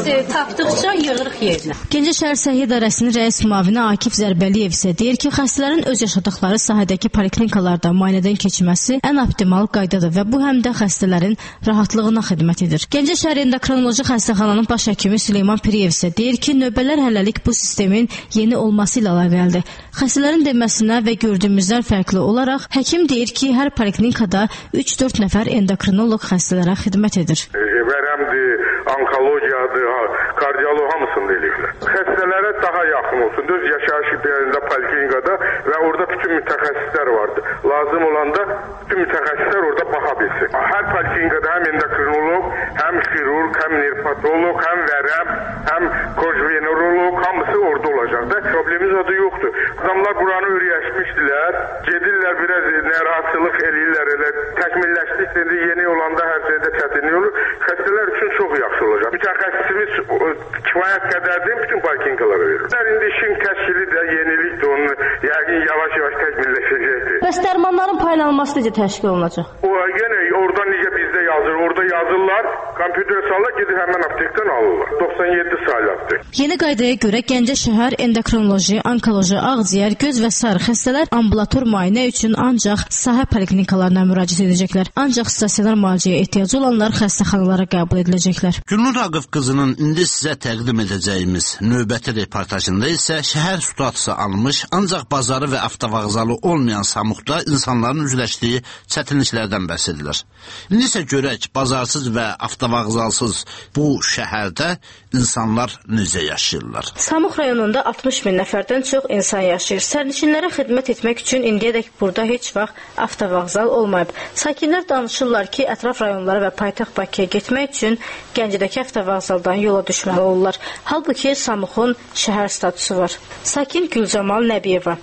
[SPEAKER 25] biz e, tapdıqca yığırıq yerinə.
[SPEAKER 22] Gəncə şəhər Səhiyyə İdarəsinin rəis müavini Akif Zərbəliyev isə deyir ki, xəstələrin öz yaşadıqları sahədəki poliklinikalarda müayinədən keçməsi ən optimal qaydadır və bu həm də xəstələrin rahatlığına xidmət edir. Gəncə şəhər endokrinoloji xəstəxananın baş həkimi Süleyman Piriyev isə deyir ki, növbələr hələlik bu sistemin yeni olması ilə əlaqəlidir. Xəstələrin deməsinə və gördüyümüzdən fərqli olaraq həkim deyir ki, hər poliklinikada üç dörd nəfər endokrinoloq xəstələrə xidmət edir.
[SPEAKER 2] Vərəmdir, onkologiyadır, kardiyoloq hamısını eləyirlər. Xəstələrə daha yaxın olsun. Düz yaşayış yerində poliklinikada və orada bütün mütəxəssislər vardır. Lazım olanda bütün mütəxəssislər orada baxa bilsin. Hər poliklinikada həm endokrinoloq, həm xirurq, həm nerpatoloq, həm vərəm, həm kojveneroloq hamısı orada olacaq da. Problemimiz adı yoxdur. Adamlar buranı öyrəşmişdilər. Gedirlər biraz narahatçılıq eləyirlər. Elə təkmilləşdikcə yeni olanda hər şeydə çətinlik olur. Xəstələr üçün çox yaxşı olacaq. Mütəxəssisimiz kifayət qədərdir, bütün poliklinikalara verir. İndi işin təşkili də yenilikdir, onun yəqin yavaş-yavaş təkmilləşəcəkdir.
[SPEAKER 22] Bəs dərmanların paylanması necə təşkil olunacaq?
[SPEAKER 2] O yenə oradan necə bizdə yazır, orada yazırlar, kompüter sallar, gedib həmən aptekdən alırlar. doxsan yeddi saylıqdır.
[SPEAKER 22] Yeni qaydaya görə Gəncə şəhər endokrinoloji, onkoloji, ağciyər, göz və sair xəstələr ambulator müayinə üçün ancaq sahə poliklinikalarına müraciət edəcəklər. Ancaq stasionar müalicəyə ehtiyacı olanlar xəstəxanalara qəbul ediləcəklər.
[SPEAKER 8] Gülnur Ağıf qızının indi sizə təqdim edəcəyimiz növbəti reportajında isə şəhər statusu almış, ancaq bazarı və avtovağzalı olmayan Samuqda insanların üzləşdiyi çətinliklərdən bəhs edilir. İndi isə görək, bazarsız və avtovağzalsız bu şəhərdə insanlar necə yaşayırlar.
[SPEAKER 22] Samuq rayonunda altmış min nəfərdən çox insan yaşayır. Sərnişinlərə xidmət etmək üçün indiyədək burada heç vaxt avtovağzal olmayıb. Sakinlər danışırlar ki, ətraf rayonlara və paytaxt Bakıya getmək üçün Gəncədəki avtovağzaldan yola düşməli olurlar. Halbuki Samuqun şəhər statusu var. Sakin Gülcamal Nəbiyeva.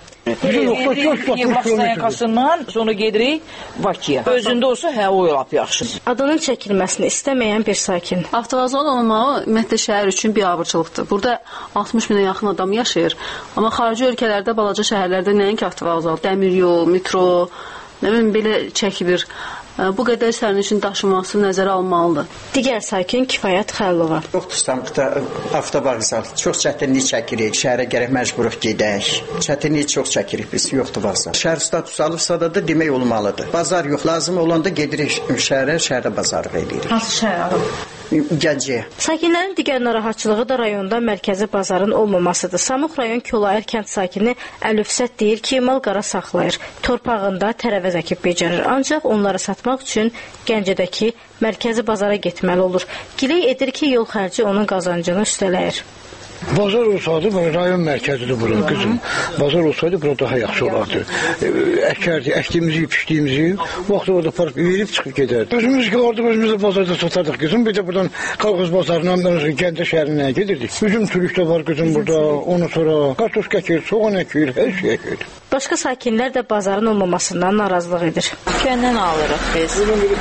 [SPEAKER 3] Yakasından sonra gedirik Bakıya. Özündə olsa hə o lap yaxşı.
[SPEAKER 22] Adının çəkilməsini istəməyən bir sakin.
[SPEAKER 11] Avtovağzal olmağı ümumiyyətlə şəhər üçün bir abırçılıqdır. Burada altmış minə yaxın adam yaşayır. Amma xarici ölkələrdə, balaca şəhərlərdə nəinki avtovağzal, dəmir yol, metro, nə bilim belə çəkilir. Bu qədər sərnişin daşıması nəzərə alınmalıdır.
[SPEAKER 22] Digər sakin Kifayət Xəllova.
[SPEAKER 4] Yoxdur, Samuqda avtovağzal çox çətinlik çəkirik. Şəhərə gərək məcburuq gedək. Çətinlik çox çəkirik biz, yoxdur vağzal. Şəhər statusu alıbsa da, da demək olmalıdır. Bazar yox, lazım olanda gedirik şəhərə, şəhərdə bazarlıq edirik.
[SPEAKER 22] Hansı şəhər alıb?
[SPEAKER 4] Gəncəyə.
[SPEAKER 22] Sakinlərin digər narahatçılığı da rayonda mərkəzi bazarın olmamasıdır. Samuq rayon Kolayır kənd sakini Əlüfsət deyir ki, mal qara saxlayır. Torpağında tərəvəz əkib becərir. Ancaq onları satmaq üçün Gəncədəki mərkəzi bazara getməli olur. Giley edir ki, yol xərci onun qazancını üstələyir.
[SPEAKER 18] Bazar olsaydı, rayon mərkəzidir bura, qızım. Bazar olsaydı, bura daha yaxşı olardı. Əkərdik, əkdiyimizi, pişdiyimizi, vaxtı orada park verib çıxıb gedərdik. Özümüz qılardıq, özümüz də bazarda satardıq, qızım. Bir də buradan Qalqız bazarından Gəncə şəhərinə gedirdik. Üzüm türük də var, qızım, burada. Ondan sonra kartoşka əkir, soğan əkir, hər şey əkir.
[SPEAKER 22] Başqa sakinlər də bazarın olmamasından narazılıq edir.
[SPEAKER 5] Kəndən alırıq biz.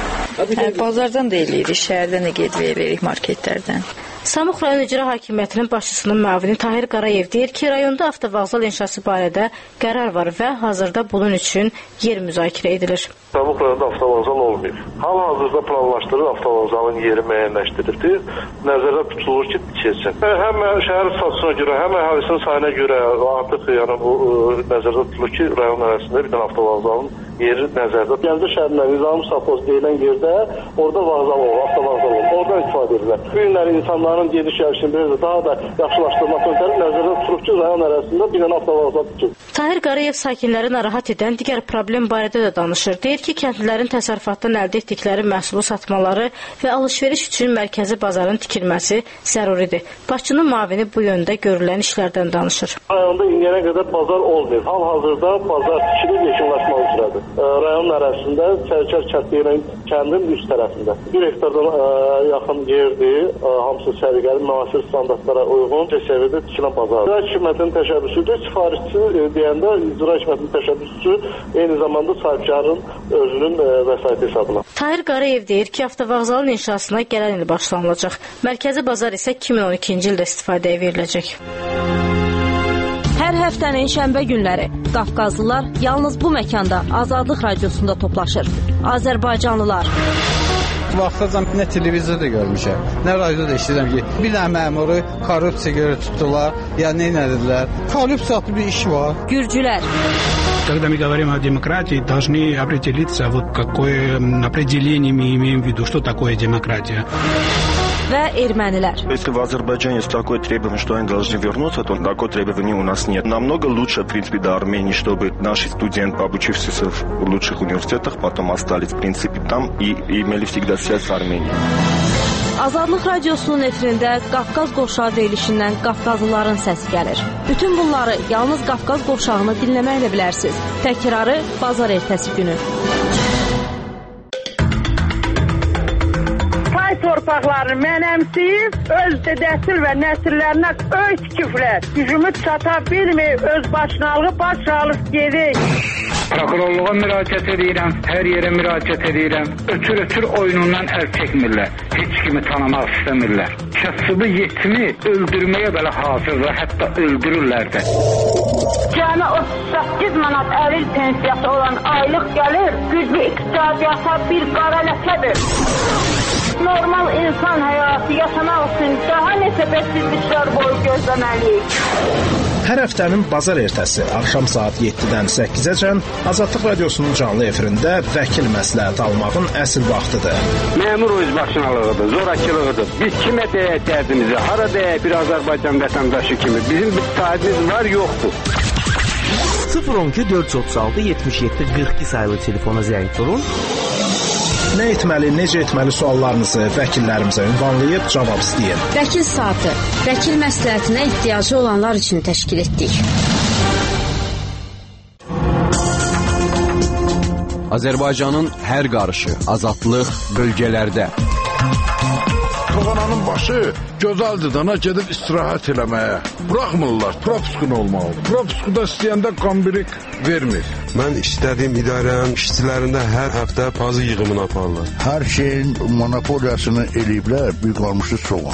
[SPEAKER 5] Hə, bazardan da eləyirik, şəhərdən də gedib eləyirik marketlərdən.
[SPEAKER 22] Samuq rayon icra hakimiyyətinin başçısının müavini Tahir Qarayev deyir ki, rayonda avtovağzal inşası barədə qərar var və hazırda bunun üçün yer müzakirə edilir.
[SPEAKER 13] Samuq rayonunda avtovağzal olmayıb. Hal-hazırda planlaşdırılır, avtovağzalın yeri müəyyənləşdirildir. Nəzərdə tutulur ki, keçsin. Həm şəhər statusuna görə, həm əhalisinin sayına görə artıq yəni bu nəzərdə tutulur ki, rayon ərazisində bir dənə avtovağzalın yeri nəzərdə. Gəncə şəhərində Nizami Safoz deyilən yerdə orada vağzal olur, avtovağzal olur. Oradan istifadə edirlər. Bu günləri insanların gediş gəlişini biraz da daha da yaxşılaşdırmaq üçün nəzərdə tutulur ki, rayon ərazisində bir dənə avtovağzal tutulur.
[SPEAKER 22] Tahir Qarayev sakinləri narahat edən digər problem barədə də danışır. Deyir ki, kəndlilərin təsərrüfatdan əldə etdikləri məhsulu satmaları və alış-veriş üçün mərkəzi bazarın tikilməsi zəruridir. Başçının müavini bu yöndə görülən işlərdən danışır.
[SPEAKER 13] Rayonda indiyənə qədər bazar olmayıb. Hal-hazırda bazar tikilib yekunlaşmaq üzrədir. Rayon ərazisində Çərkər kəndliyinin kəndin üst tərəfində. Bir hektardan yaxın yerdir, hamısı səviyyəli, müasir standartlara uyğun səviyyədə tikilən bazar. İcra hakimiyyətinin təşəbbüsüdür. Sifarişçi deyəndə icra hakimiyyətinin təşəbbüsü eyni zamanda sahibkarın özünün vəsaiti hesabına.
[SPEAKER 22] Tahir Qarayev deyir ki, avtovağzalın inşasına gələn il başlanılacaq. Mərkəzi bazar isə iki min on ikinci ildə istifadəyə veriləcək.
[SPEAKER 6] Hər həftənin şənbə günləri Qafqazlılar yalnız bu məkanda Azadlıq Radiosunda toplaşır. Azərbaycanlılar.
[SPEAKER 19] Vaxtacan nə televizorda görmüşəm, nə radioda eşidirəm ki, bir dənə məmuru korrupsiya görə tutdular, ya nə edilər. Korrupsiya adlı bir iş var.
[SPEAKER 22] Gürcülər.
[SPEAKER 1] Когда мы говорим о демократии, должны определиться, вот какое определение мы имеем в виду, что такое демократия.
[SPEAKER 22] Və ermənilər.
[SPEAKER 7] Если в Азербайджане есть такое требование, что они должны вернуться, то такое требование у нас нет. Намного лучше, в принципе, до Армении, чтобы наши студенты, обучившиеся в лучших университетах, потом остались, в принципе, там и имели всегда связь с Арменией.
[SPEAKER 22] Azadlıq radiosunun efirində Qafqaz qovşağı verilişindən Qafqazlıların səsi gəlir. Bütün bunları yalnız Qafqaz qovşağını dinləməklə bilərsiniz. Təkrarı bazar ertəsi günü.
[SPEAKER 9] Torpaqlarını mənəmsiyib, öz dədəsil və nəsillərinə öz küfrət. Gücümü çata bilməyib, öz başınalığı baş alıb gedik.
[SPEAKER 12] Prokurorluğa müraciət edirəm, hər yerə müraciət edirəm. Ötür-ötür oyunundan əl çəkmirlər, heç kimi tanımaq istəmirlər. Kasıbı yetimi öldürməyə belə hazırdır, hətta öldürürlər də.
[SPEAKER 9] Cəmi otuz səkkiz manat əril pensiyası olan aylıq gəlir, güclü iqtisadiyyata bir qara ləkədir. Normal insan həyatı yaşamaq üçün daha neçə bədsizliklər boyu gözləməliyik.
[SPEAKER 14] Hər həftənin bazar ertəsi axşam saat yeddidən səkkizəcən Azadlıq radiosunun canlı efirində vəkil məsləhət almağın əsl vaxtıdır.
[SPEAKER 12] Məmur özbaşınalığıdır, zorakılığıdır. Biz kimə deyək dərdimizi, hara deyək bir Azərbaycan vətəndaşı kimi. Bizim bir sahibimiz var, yoxdur.
[SPEAKER 26] sıfır on iki dörd yüz otuz altı yetmiş yeddi qırx iki sayılı telefona zəng vurun.
[SPEAKER 14] Nə etməli, necə etməli suallarınızı vəkillərimizə ünvanlayıb cavab istəyin.
[SPEAKER 22] Vəkil saatı, vəkil məsləhətinə ehtiyacı olanlar üçün təşkil etdik.
[SPEAKER 15] Azərbaycanın hər qarışı, azadlıq bölgələrdə.
[SPEAKER 16] Toğananın başı gözəldir dana gedib istirahət eləməyə. Buraxmırlar, propuskun olmalı. Propuskuda istəyəndə qambirik vermir.
[SPEAKER 17] Mən istədiyim idarənin işçilərində hər həftə pazı yığımını aparırlar.
[SPEAKER 18] Hər şeyin monopoliyasını eləyiblər, bir qalmışı soğan.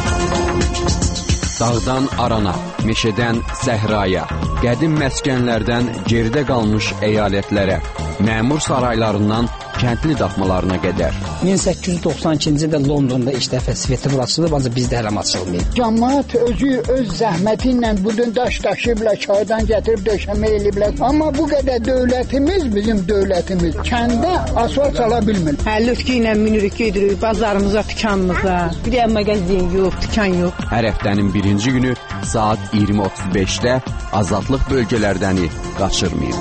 [SPEAKER 15] Dağdan arana, meşədən səhraya, qədim məskənlərdən geridə qalmış əyalətlərə, məmur saraylarından kəndli daxmalarına qədər.
[SPEAKER 19] min səkkiz yüz doxsan ikinci ildə Londonda ilk dəfə svetofor açılıb, ancaq bizdə hələ açılmayıb.
[SPEAKER 20] Cəmaət özü öz zəhməti ilə budun daş daşıyıblar, çaydan gətirib döşəmə eləyiblər. Amma bu qədər dövlətimiz, bizim dövlətimiz kəndə asfalt sala bilmir.
[SPEAKER 21] Həllütkü ilə minirik gedirik bazarımıza, dükanımıza. Bir də mağazin yox, dükan yox.
[SPEAKER 15] Hər həftənin birinci günü saat iyirmi otuz beşdə Azadlıq bölgələrdəni qaçırmayın.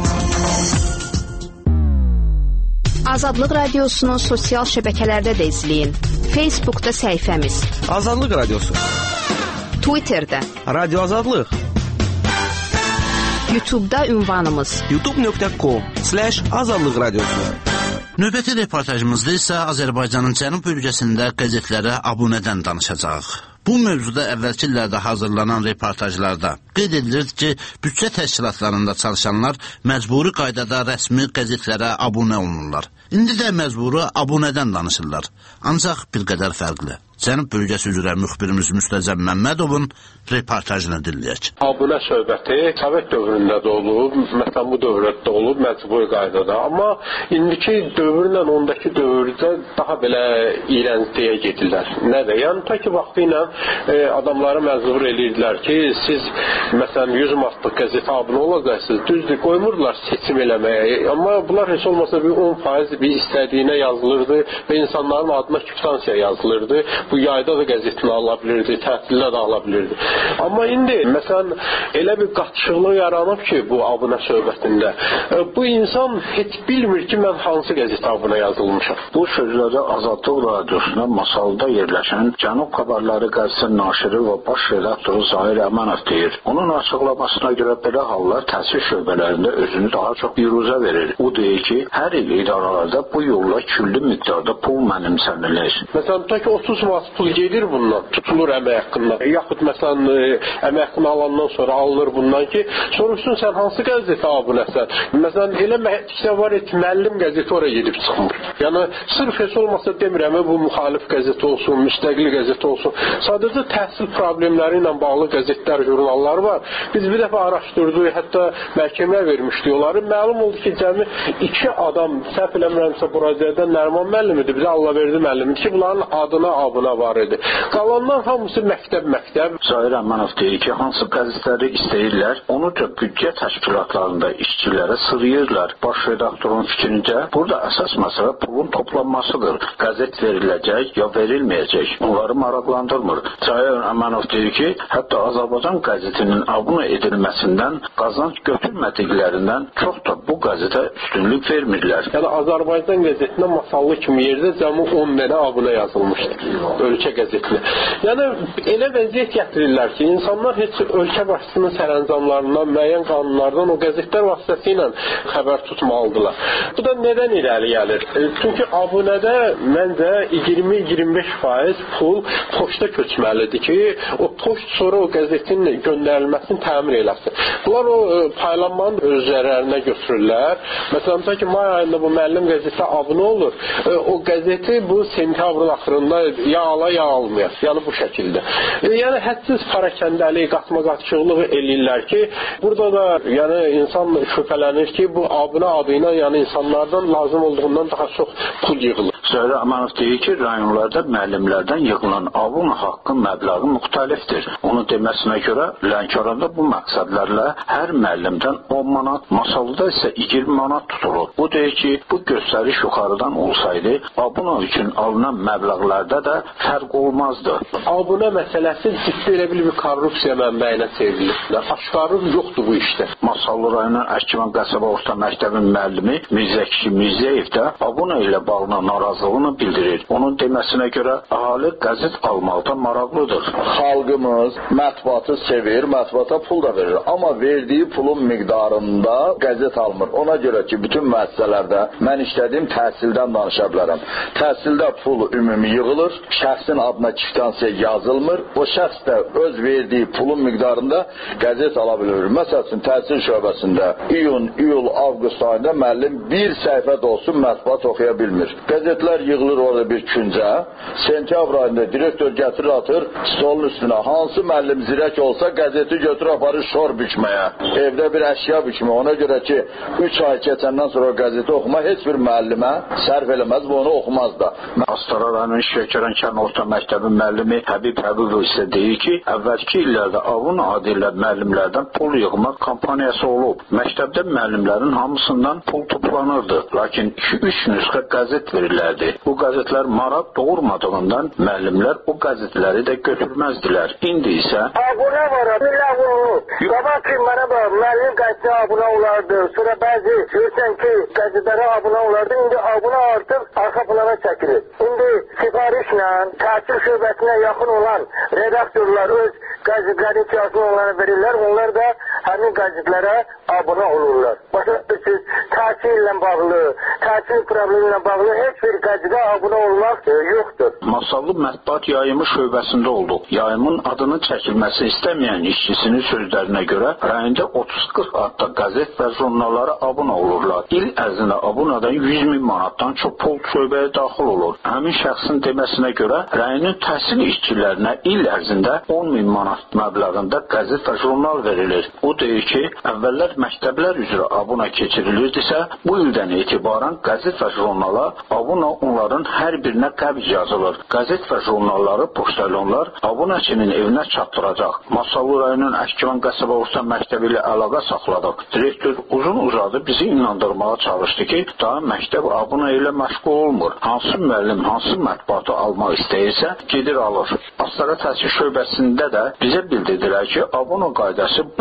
[SPEAKER 27] Azadlıq radiosunu sosial şəbəkələrdə də izləyin. Facebookda səhifəmiz
[SPEAKER 26] Azadlıq radiosu,
[SPEAKER 27] Twitterdə
[SPEAKER 26] Radio Azadlıq,
[SPEAKER 27] YouTube'da ünvanımız
[SPEAKER 26] youtube nöqtə com slash azadlıq radiosu.
[SPEAKER 8] Növbəti reportajımızda isə Azərbaycanın cənub bölgəsində qəzetlərə abunədən danışacağıq. Bu mövzuda əvvəlki illərdə hazırlanan reportajlarda qeyd edilir ki, büdcə təşkilatlarında çalışanlar məcburi qaydada rəsmi qəzetlərə abunə olunurlar. İndi də məcburi abunədən danışırlar. Ancaq bir qədər fərqli. Cənub bölgəsi üzrə müxbirimiz Müstəzəm Məmmədovun reportajını dinləyək.
[SPEAKER 13] Abunə söhbəti Sovet dövründə də olub, məsələn bu dövrdə də olub məcburi qaydada. Amma indiki dövrlə ondakı dövrdə daha belə iyrəncliyə gedirlər. Nədir? Yəni ta ki vaxtı ilə e, adamları məcbur edirdilər ki, siz məsələn yüz manatlıq qəzetə abunə olacaqsınız. Düzdür, qoymurlar seçim eləməyə. Amma bunlar heç olmasa bir on faiz bir istədiyinə yazılırdı və insanların adına kvitansiya yazılırdı. Bu yayda da qəzetini ala bilirdi, tətildə də ala bilirdi. Amma indi, məsələn, elə bir qatışıqlıq yaranıb ki, bu abunə söhbətində, bu insan heç bilmir ki, mən hansı qəzetə abunə yazılmışam.
[SPEAKER 28] Bu sözlərdə Azadlıq radiosuna Masalda yerləşən Cənub Xəbərləri qəzetinin naşiri və baş redaktoru Zahir Əmanov deyir. Onun açıqlamasına görə belə hallar təhsil şöbələrində özünü daha çox biruzə verir. O deyir ki, hər il idarələrdə bu yolla külli miqdarda pul mənimsənilir.
[SPEAKER 13] Məsələn, ta ki otuz
[SPEAKER 2] az pul gedir bundan, tutulur əmək haqqından. Yaxud məsələn, əmək haqqını alandan sonra alınır bundan ki, soruşsun sən hansı qəzetə abunəsən? Məsələn, elə məhəkkə var et, müəllim qəzeti oraya gedib çıxmır. Yəni, sırf heç olmasa demirəm, bu müxalif qəzeti olsun, müstəqil qəzeti olsun. Sadəcə təhsil problemləri ilə bağlı qəzetlər, jurnallar var. Biz bir dəfə araşdırdıq, hətta məhkəməyə vermişdik onları. Məlum oldu ki, cəmi iki adam, səhv eləmirəmsə Buraziyədə Nərman müəllimidir, bizə Allahverdi müəllimidir ki, bunların adına abuna var idi. Qalanlar hamısı məktəb-məktəb.
[SPEAKER 28] Zahir Əmənov deyir ki, hansı qəzetləri istəyirlər, onu da büdcə təşkilatlarında işçilərə sırıyırlar. Baş redaktorun fikrincə, burada əsas məsələ pulun toplanmasıdır. Qəzet veriləcək ya verilməyəcək. Onları maraqlandırmır. Zahir Əmənov deyir ki, hətta Azərbaycan qəzetinin abuna edilməsindən qazanc götürmədiklərindən çox da bu qəzetə üstünlük vermirlər.
[SPEAKER 2] Yəni Azərbaycan qəzetinə masallı kimi yerdə cəmi on dənə abuna yazılmışdır. Ölkə qəzetinə. Yəni elə vəziyyət gətirirlər ki, insanlar heç ölkə başçısının sərəncamlarından, müəyyən qanunlardan o qəzetlər vasitəsilə xəbər tutmalıdırlar. Bu da nədən irəli gəlir? Çünki abunədə məncə iyirmi iyirmi beş faiz pul poçta köçməlidir ki, o poçt sonra o qəzetin göndərilməsini təmin eləsin. Bunlar o paylanmanın öz zərərinə götürürlər. Məsələn, ki, may ayında bu müəllim qəzetə abunə olur. O qəzeti bu sentyabrın axırında ya ala ya almaya. Yəni bu şəkildə. Yəni hədsiz parakəndəlik, qatma-qatçılığı eləyirlər ki, burada da yəni insan şübhələnir ki, bu abunə adı ilə yəni insanlardan lazım olduğundan daha çox pul yığılır.
[SPEAKER 28] Zahir Əmənov deyir ki, rayonlarda müəllimlərdən yığılan abunə haqqı məbləği müxtəlifdir. Onu deməsinə görə Lənkəranda bu məqsədlərlə hər müəllimdən on manat, Masallıda isə iyirmi manat tutulur. Bu deyir ki, bu göstəriş yuxarıdan olsaydı, abunə üçün alınan məbləğlərdə də fərq olmazdı.
[SPEAKER 2] Abunə məsələsi ciddi elə bir korrupsiya mənbəyinə çevrilir. Aşkarlıq yoxdur bu işdə.
[SPEAKER 28] Masallı rayonun Əskiman qəsəbə orta məktəbin müəllimi Mirzəkişi Mirzəyev də abunə ilə bağlı narazılığını bildirir. Onun deməsinə görə əhali qəzet almaqda maraqlıdır.
[SPEAKER 3] Xalqımız mətbuatı sevir, mətbuata pul da verir. Amma verdiyi pulun miqdarında qəzet almır. Ona görə ki, bütün müəssisələrdə mən işlədiyim təhsildən danışa bilərəm. Təhsildə pul ümumi yığılır, şəxsin adına kvitansiya yazılmır. O şəxs də öz verdiyi pulun miqdarında qəzet ala bilir. Məsələn, təhsil şöbəsində iyun, iyul, avqust ayında müəllim bir səhifə də olsun mətbuat oxuya bilmir. Qəzetlər yığılır orada bir küncə. Sentyabr ayında direktor gətirir atır stolun üstünə. Hansı müəllim zirək olsa qəzeti götürür aparır şor biçməyə. Evdə bir əşya biçməyə. Ona görə ki, üç ay keçəndən sonra qəzeti oxuma heç bir müəllimə sərf eləməz və onu oxumaz da.
[SPEAKER 28] Astara rayonun Şəkərən kənd orta məktəbin müəllimi Həbib Həbibov isə deyir ki, əvvəlki illərdə avun adı ilə müəllimlərdən pul yığmaq kampaniyası olub. Məktəbdə müəllimlərin hamısından pul toplanırdı. Lakin iki üç nüsxə qəzet verirlərdi. Bu qəzetlər maraq doğurmadığından müəllimlər o qəzetləri də götürməzdilər. İndi isə
[SPEAKER 9] abunə var, millah olub. Qabaq ki, mənə bax, müəllim qəzetə abunə olardı. Sonra bəzi görsən ki, qəzetlərə abunə olardı. İndi abunə artıq arxa plana çəkilir. İndi sifarişlə təhsil şöbəsinə yaxın olan redaktorlar öz qəzetlərin kağıtını onlara verirlər. Onlar da həmin qəzetlərə abunə olurlar. Başa düşürsünüz, təhsillə bağlı, təhsil problemi ilə bağlı heç bir qəzetə abunə olmaq e, yoxdur.
[SPEAKER 28] Masallı mətbuat yayımı şöbəsində olduq. Yayımın adının çəkilməsi istəməyən işçisinin sözlərinə görə rayonda otuz qırx adda qəzet və jurnallara abunə olurlar. İl ərzində abunadan yüz min manatdan çox pul şöbəyə daxil olur. Həmin şəxsin deməsinə görə rayonun təhsil işçilərinə il ərzində on min manat məbləğində qəzet və jurnal verilir. O deyir ki, əvvəllər məktəblər üzrə abuna keçirilirdisə, bu ildən etibarən qəzet və jurnala abuna onların hər birinə qəbz yazılır. Qəzet və jurnalları poçtalyonlar abunəçinin evinə çatdıracaq. Masallı rayonun Əskiman qəsəbə orta məktəbi ilə əlaqə saxladıq. Direktor uzun uzadı bizi inandırmağa çalışdı ki, daha məktəb abuna ilə məşğul olmur. Hansı müəllim, hansı mətbuatı almaq istəyirsə, gedir alır. Astara təhsil şöbəsində də bizə bildirdilər ki, abuna qaydası bu il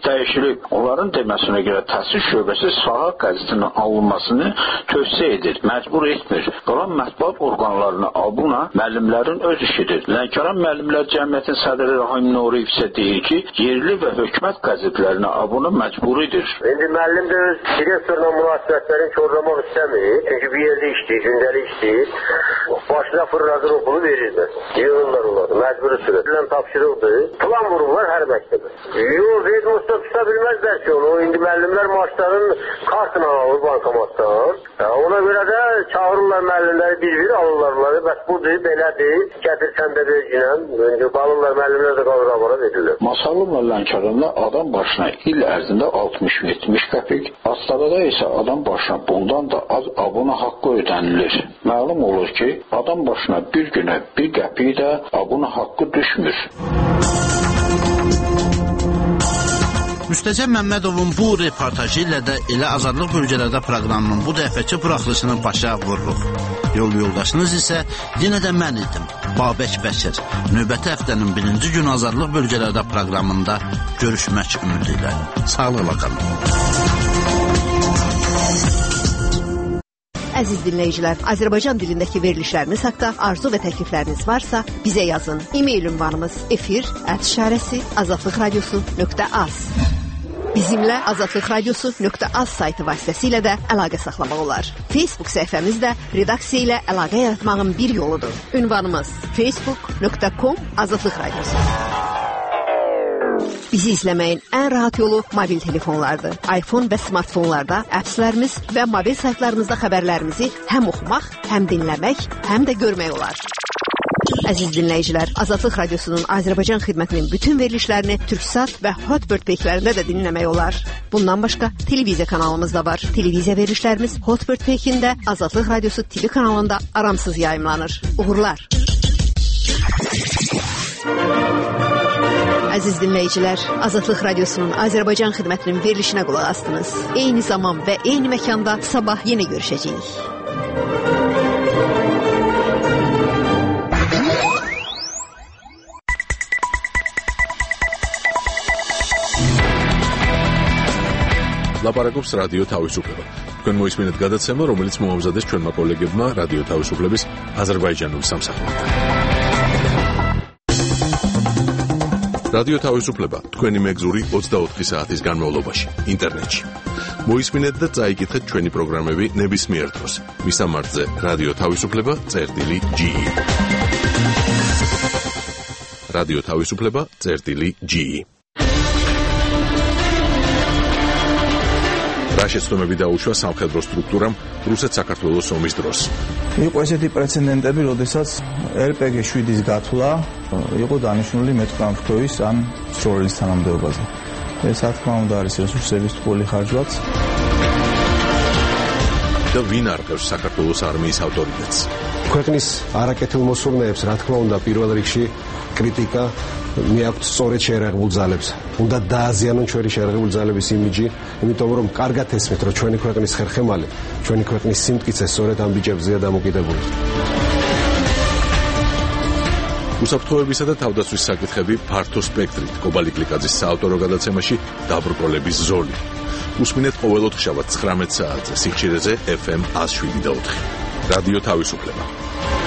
[SPEAKER 28] dəyişilib. Onların deməsinə görə təhsil şöbəsi sahə qəzetinin alınmasını tövsiyə edir, məcbur etmir. Qalan mətbuat orqanlarına abuna müəllimlərin öz işidir. Lənkəran Müəllimlər Cəmiyyətinin sədri Rahim Nuriyev isə deyir ki, yerli və hökumət qəzetlərinə abuna məcburidir.
[SPEAKER 4] İndi müəllim də öz direktorla münasibətlərini korlamaq istəmir. Çünki bir yerdə işləyir, gündəlik işləyir. Başına fırladır okulu verirlər. Yığırlar onları, məcburi sürət. Plan tapşırıldı. Plan vururlar hər məktəbə. Yox, Vedmosta tuta bilməzlər ki onu. İndi müəllimlər maaşların kartını alır bankomatdan. Ona görə də çağırırlar müəllimləri bir-bir alırlar onları. Bəs budur, belədir. Gətir sən də verginən. Öncə balırlar müəllimlər də qalır avara verirlər.
[SPEAKER 28] Masalımla Lənkəranda adam başına il ərzində altmış yetmiş qəpik, Astarada isə adam başına bundan da az abuna haqqı ödənilir. Məlum olur ki, adam başına bir günə bir qəpik də abuna haqqı düşmür.
[SPEAKER 8] Müstəcə Məmmədovun bu reportajı ilə də elə Azadlıq Bölgələrdə proqramının bu dəfəki buraxılışını başa vururuq. Yol yoldaşınız isə yenə də mən idim, Babək Bəkir. Növbəti həftənin birinci günü Azadlıq Bölgələrdə proqramında görüşmək ümidi ilə. Sağlıqla qalın.
[SPEAKER 27] Əziz dinləyicilər, Azərbaycan dilindəki verilişlərimiz haqda arzu və təklifləriniz varsa bizə yazın. E-mail ünvanımız efir at işarəsi azadlıqradiosu.az. Bizimlə azadlıq radiosu nöqtə az saytı vasitəsilə də əlaqə saxlamaq olar. Facebook səhifəmiz də redaksiya ilə əlaqə yaratmağın bir yoludur. Ünvanımız facebook nöqtə com azadlıq radiosu. Bizi izləməyin ən rahat yolu mobil telefonlardır. iPhone və smartfonlarda appslərimiz və mobil saytlarımızda xəbərlərimizi həm oxumaq, həm dinləmək, həm də görmək olar. Əziz dinləyicilər, Azadlıq Radiosunun Azərbaycan xidmətinin bütün verilişlərini Türksat və Hotbird peykilərində də dinləmək olar. Bundan başqa televiziya kanalımız da var. Televiziya verilişlərimiz Hotbird peykində Azadlıq Radiosu T V kanalında aramsız yayımlanır. Uğurlar! Əziz dinləyicilər, Azadlıq Radiosunun Azərbaycan xidmətinin verilişinə qulaq astınız. Eyni zaman və eyni məkanda sabah yenə görüşəcəyik.
[SPEAKER 5] ლაპარაკობს რადიო თავისუფლება. თქვენ მოისმინეთ გადაცემა, რომელიც მოამზადეს ჩვენმა კოლეგებმა რადიო თავისუფლების აზერბაიჯანულ სამსახურთან. რადიო თავისუფლება თქვენი მეგზური ოცდაოთხი საათის განმავლობაში ინტერნეტში. მოისმინეთ და წაიკითხეთ ჩვენი პროგრამები ნებისმიერ დროს. მისამართზე რადიო თავისუფლება წერტილი ჯი ი. რადიო თავისუფლება წერტილი ჯი ი. რა შეცდომები დაუშვა სამხედრო სტრუქტურამ რუსეთ-საქართველოს ომის დროს.
[SPEAKER 6] იყო ესეთი პრეცედენტები, როდესაც ერ პე გი შვიდის გათვლა იყო დანიშნული მეტყამფრთოვის ან სროლის თანამდებობაზე. ეს რა თქმა უნდა არის რესურსების თბილი ხარჯვაც.
[SPEAKER 5] და ვინ არყევს საქართველოს არმიის ავტორიტეტს?
[SPEAKER 10] ქვეყნის არაკეთილ მოსურნეებს, რა თქმა უნდა, პირველ რიგში კრიტიკა მიაქვთ სწორედ შეერაღებულ ძალებს. უნდა დააზიანონ ჩვენი შეერაღებული ძალების იმიჯი, იმიტომ რომ კარგად ესმით, რომ ჩვენი ქვეყნის ხერხემალი, ჩვენი ქვეყნის სიმტკიცე სწორედ ამ ბიჭებზეა დამოკიდებული.
[SPEAKER 5] უსაფრთხოებისა და თავდაცვის საკითხები ფართო სპექტრით კობალი კლიკაძის საავტორო გადაცემაში დაბრკოლების ზოლი. უსმინეთ ყოველ ოთხშაბათს ცხრამეტ საათზე სიხშირეზე ეფ ემ ათს შვიდი და ოთხი. რადიო თავისუფლება.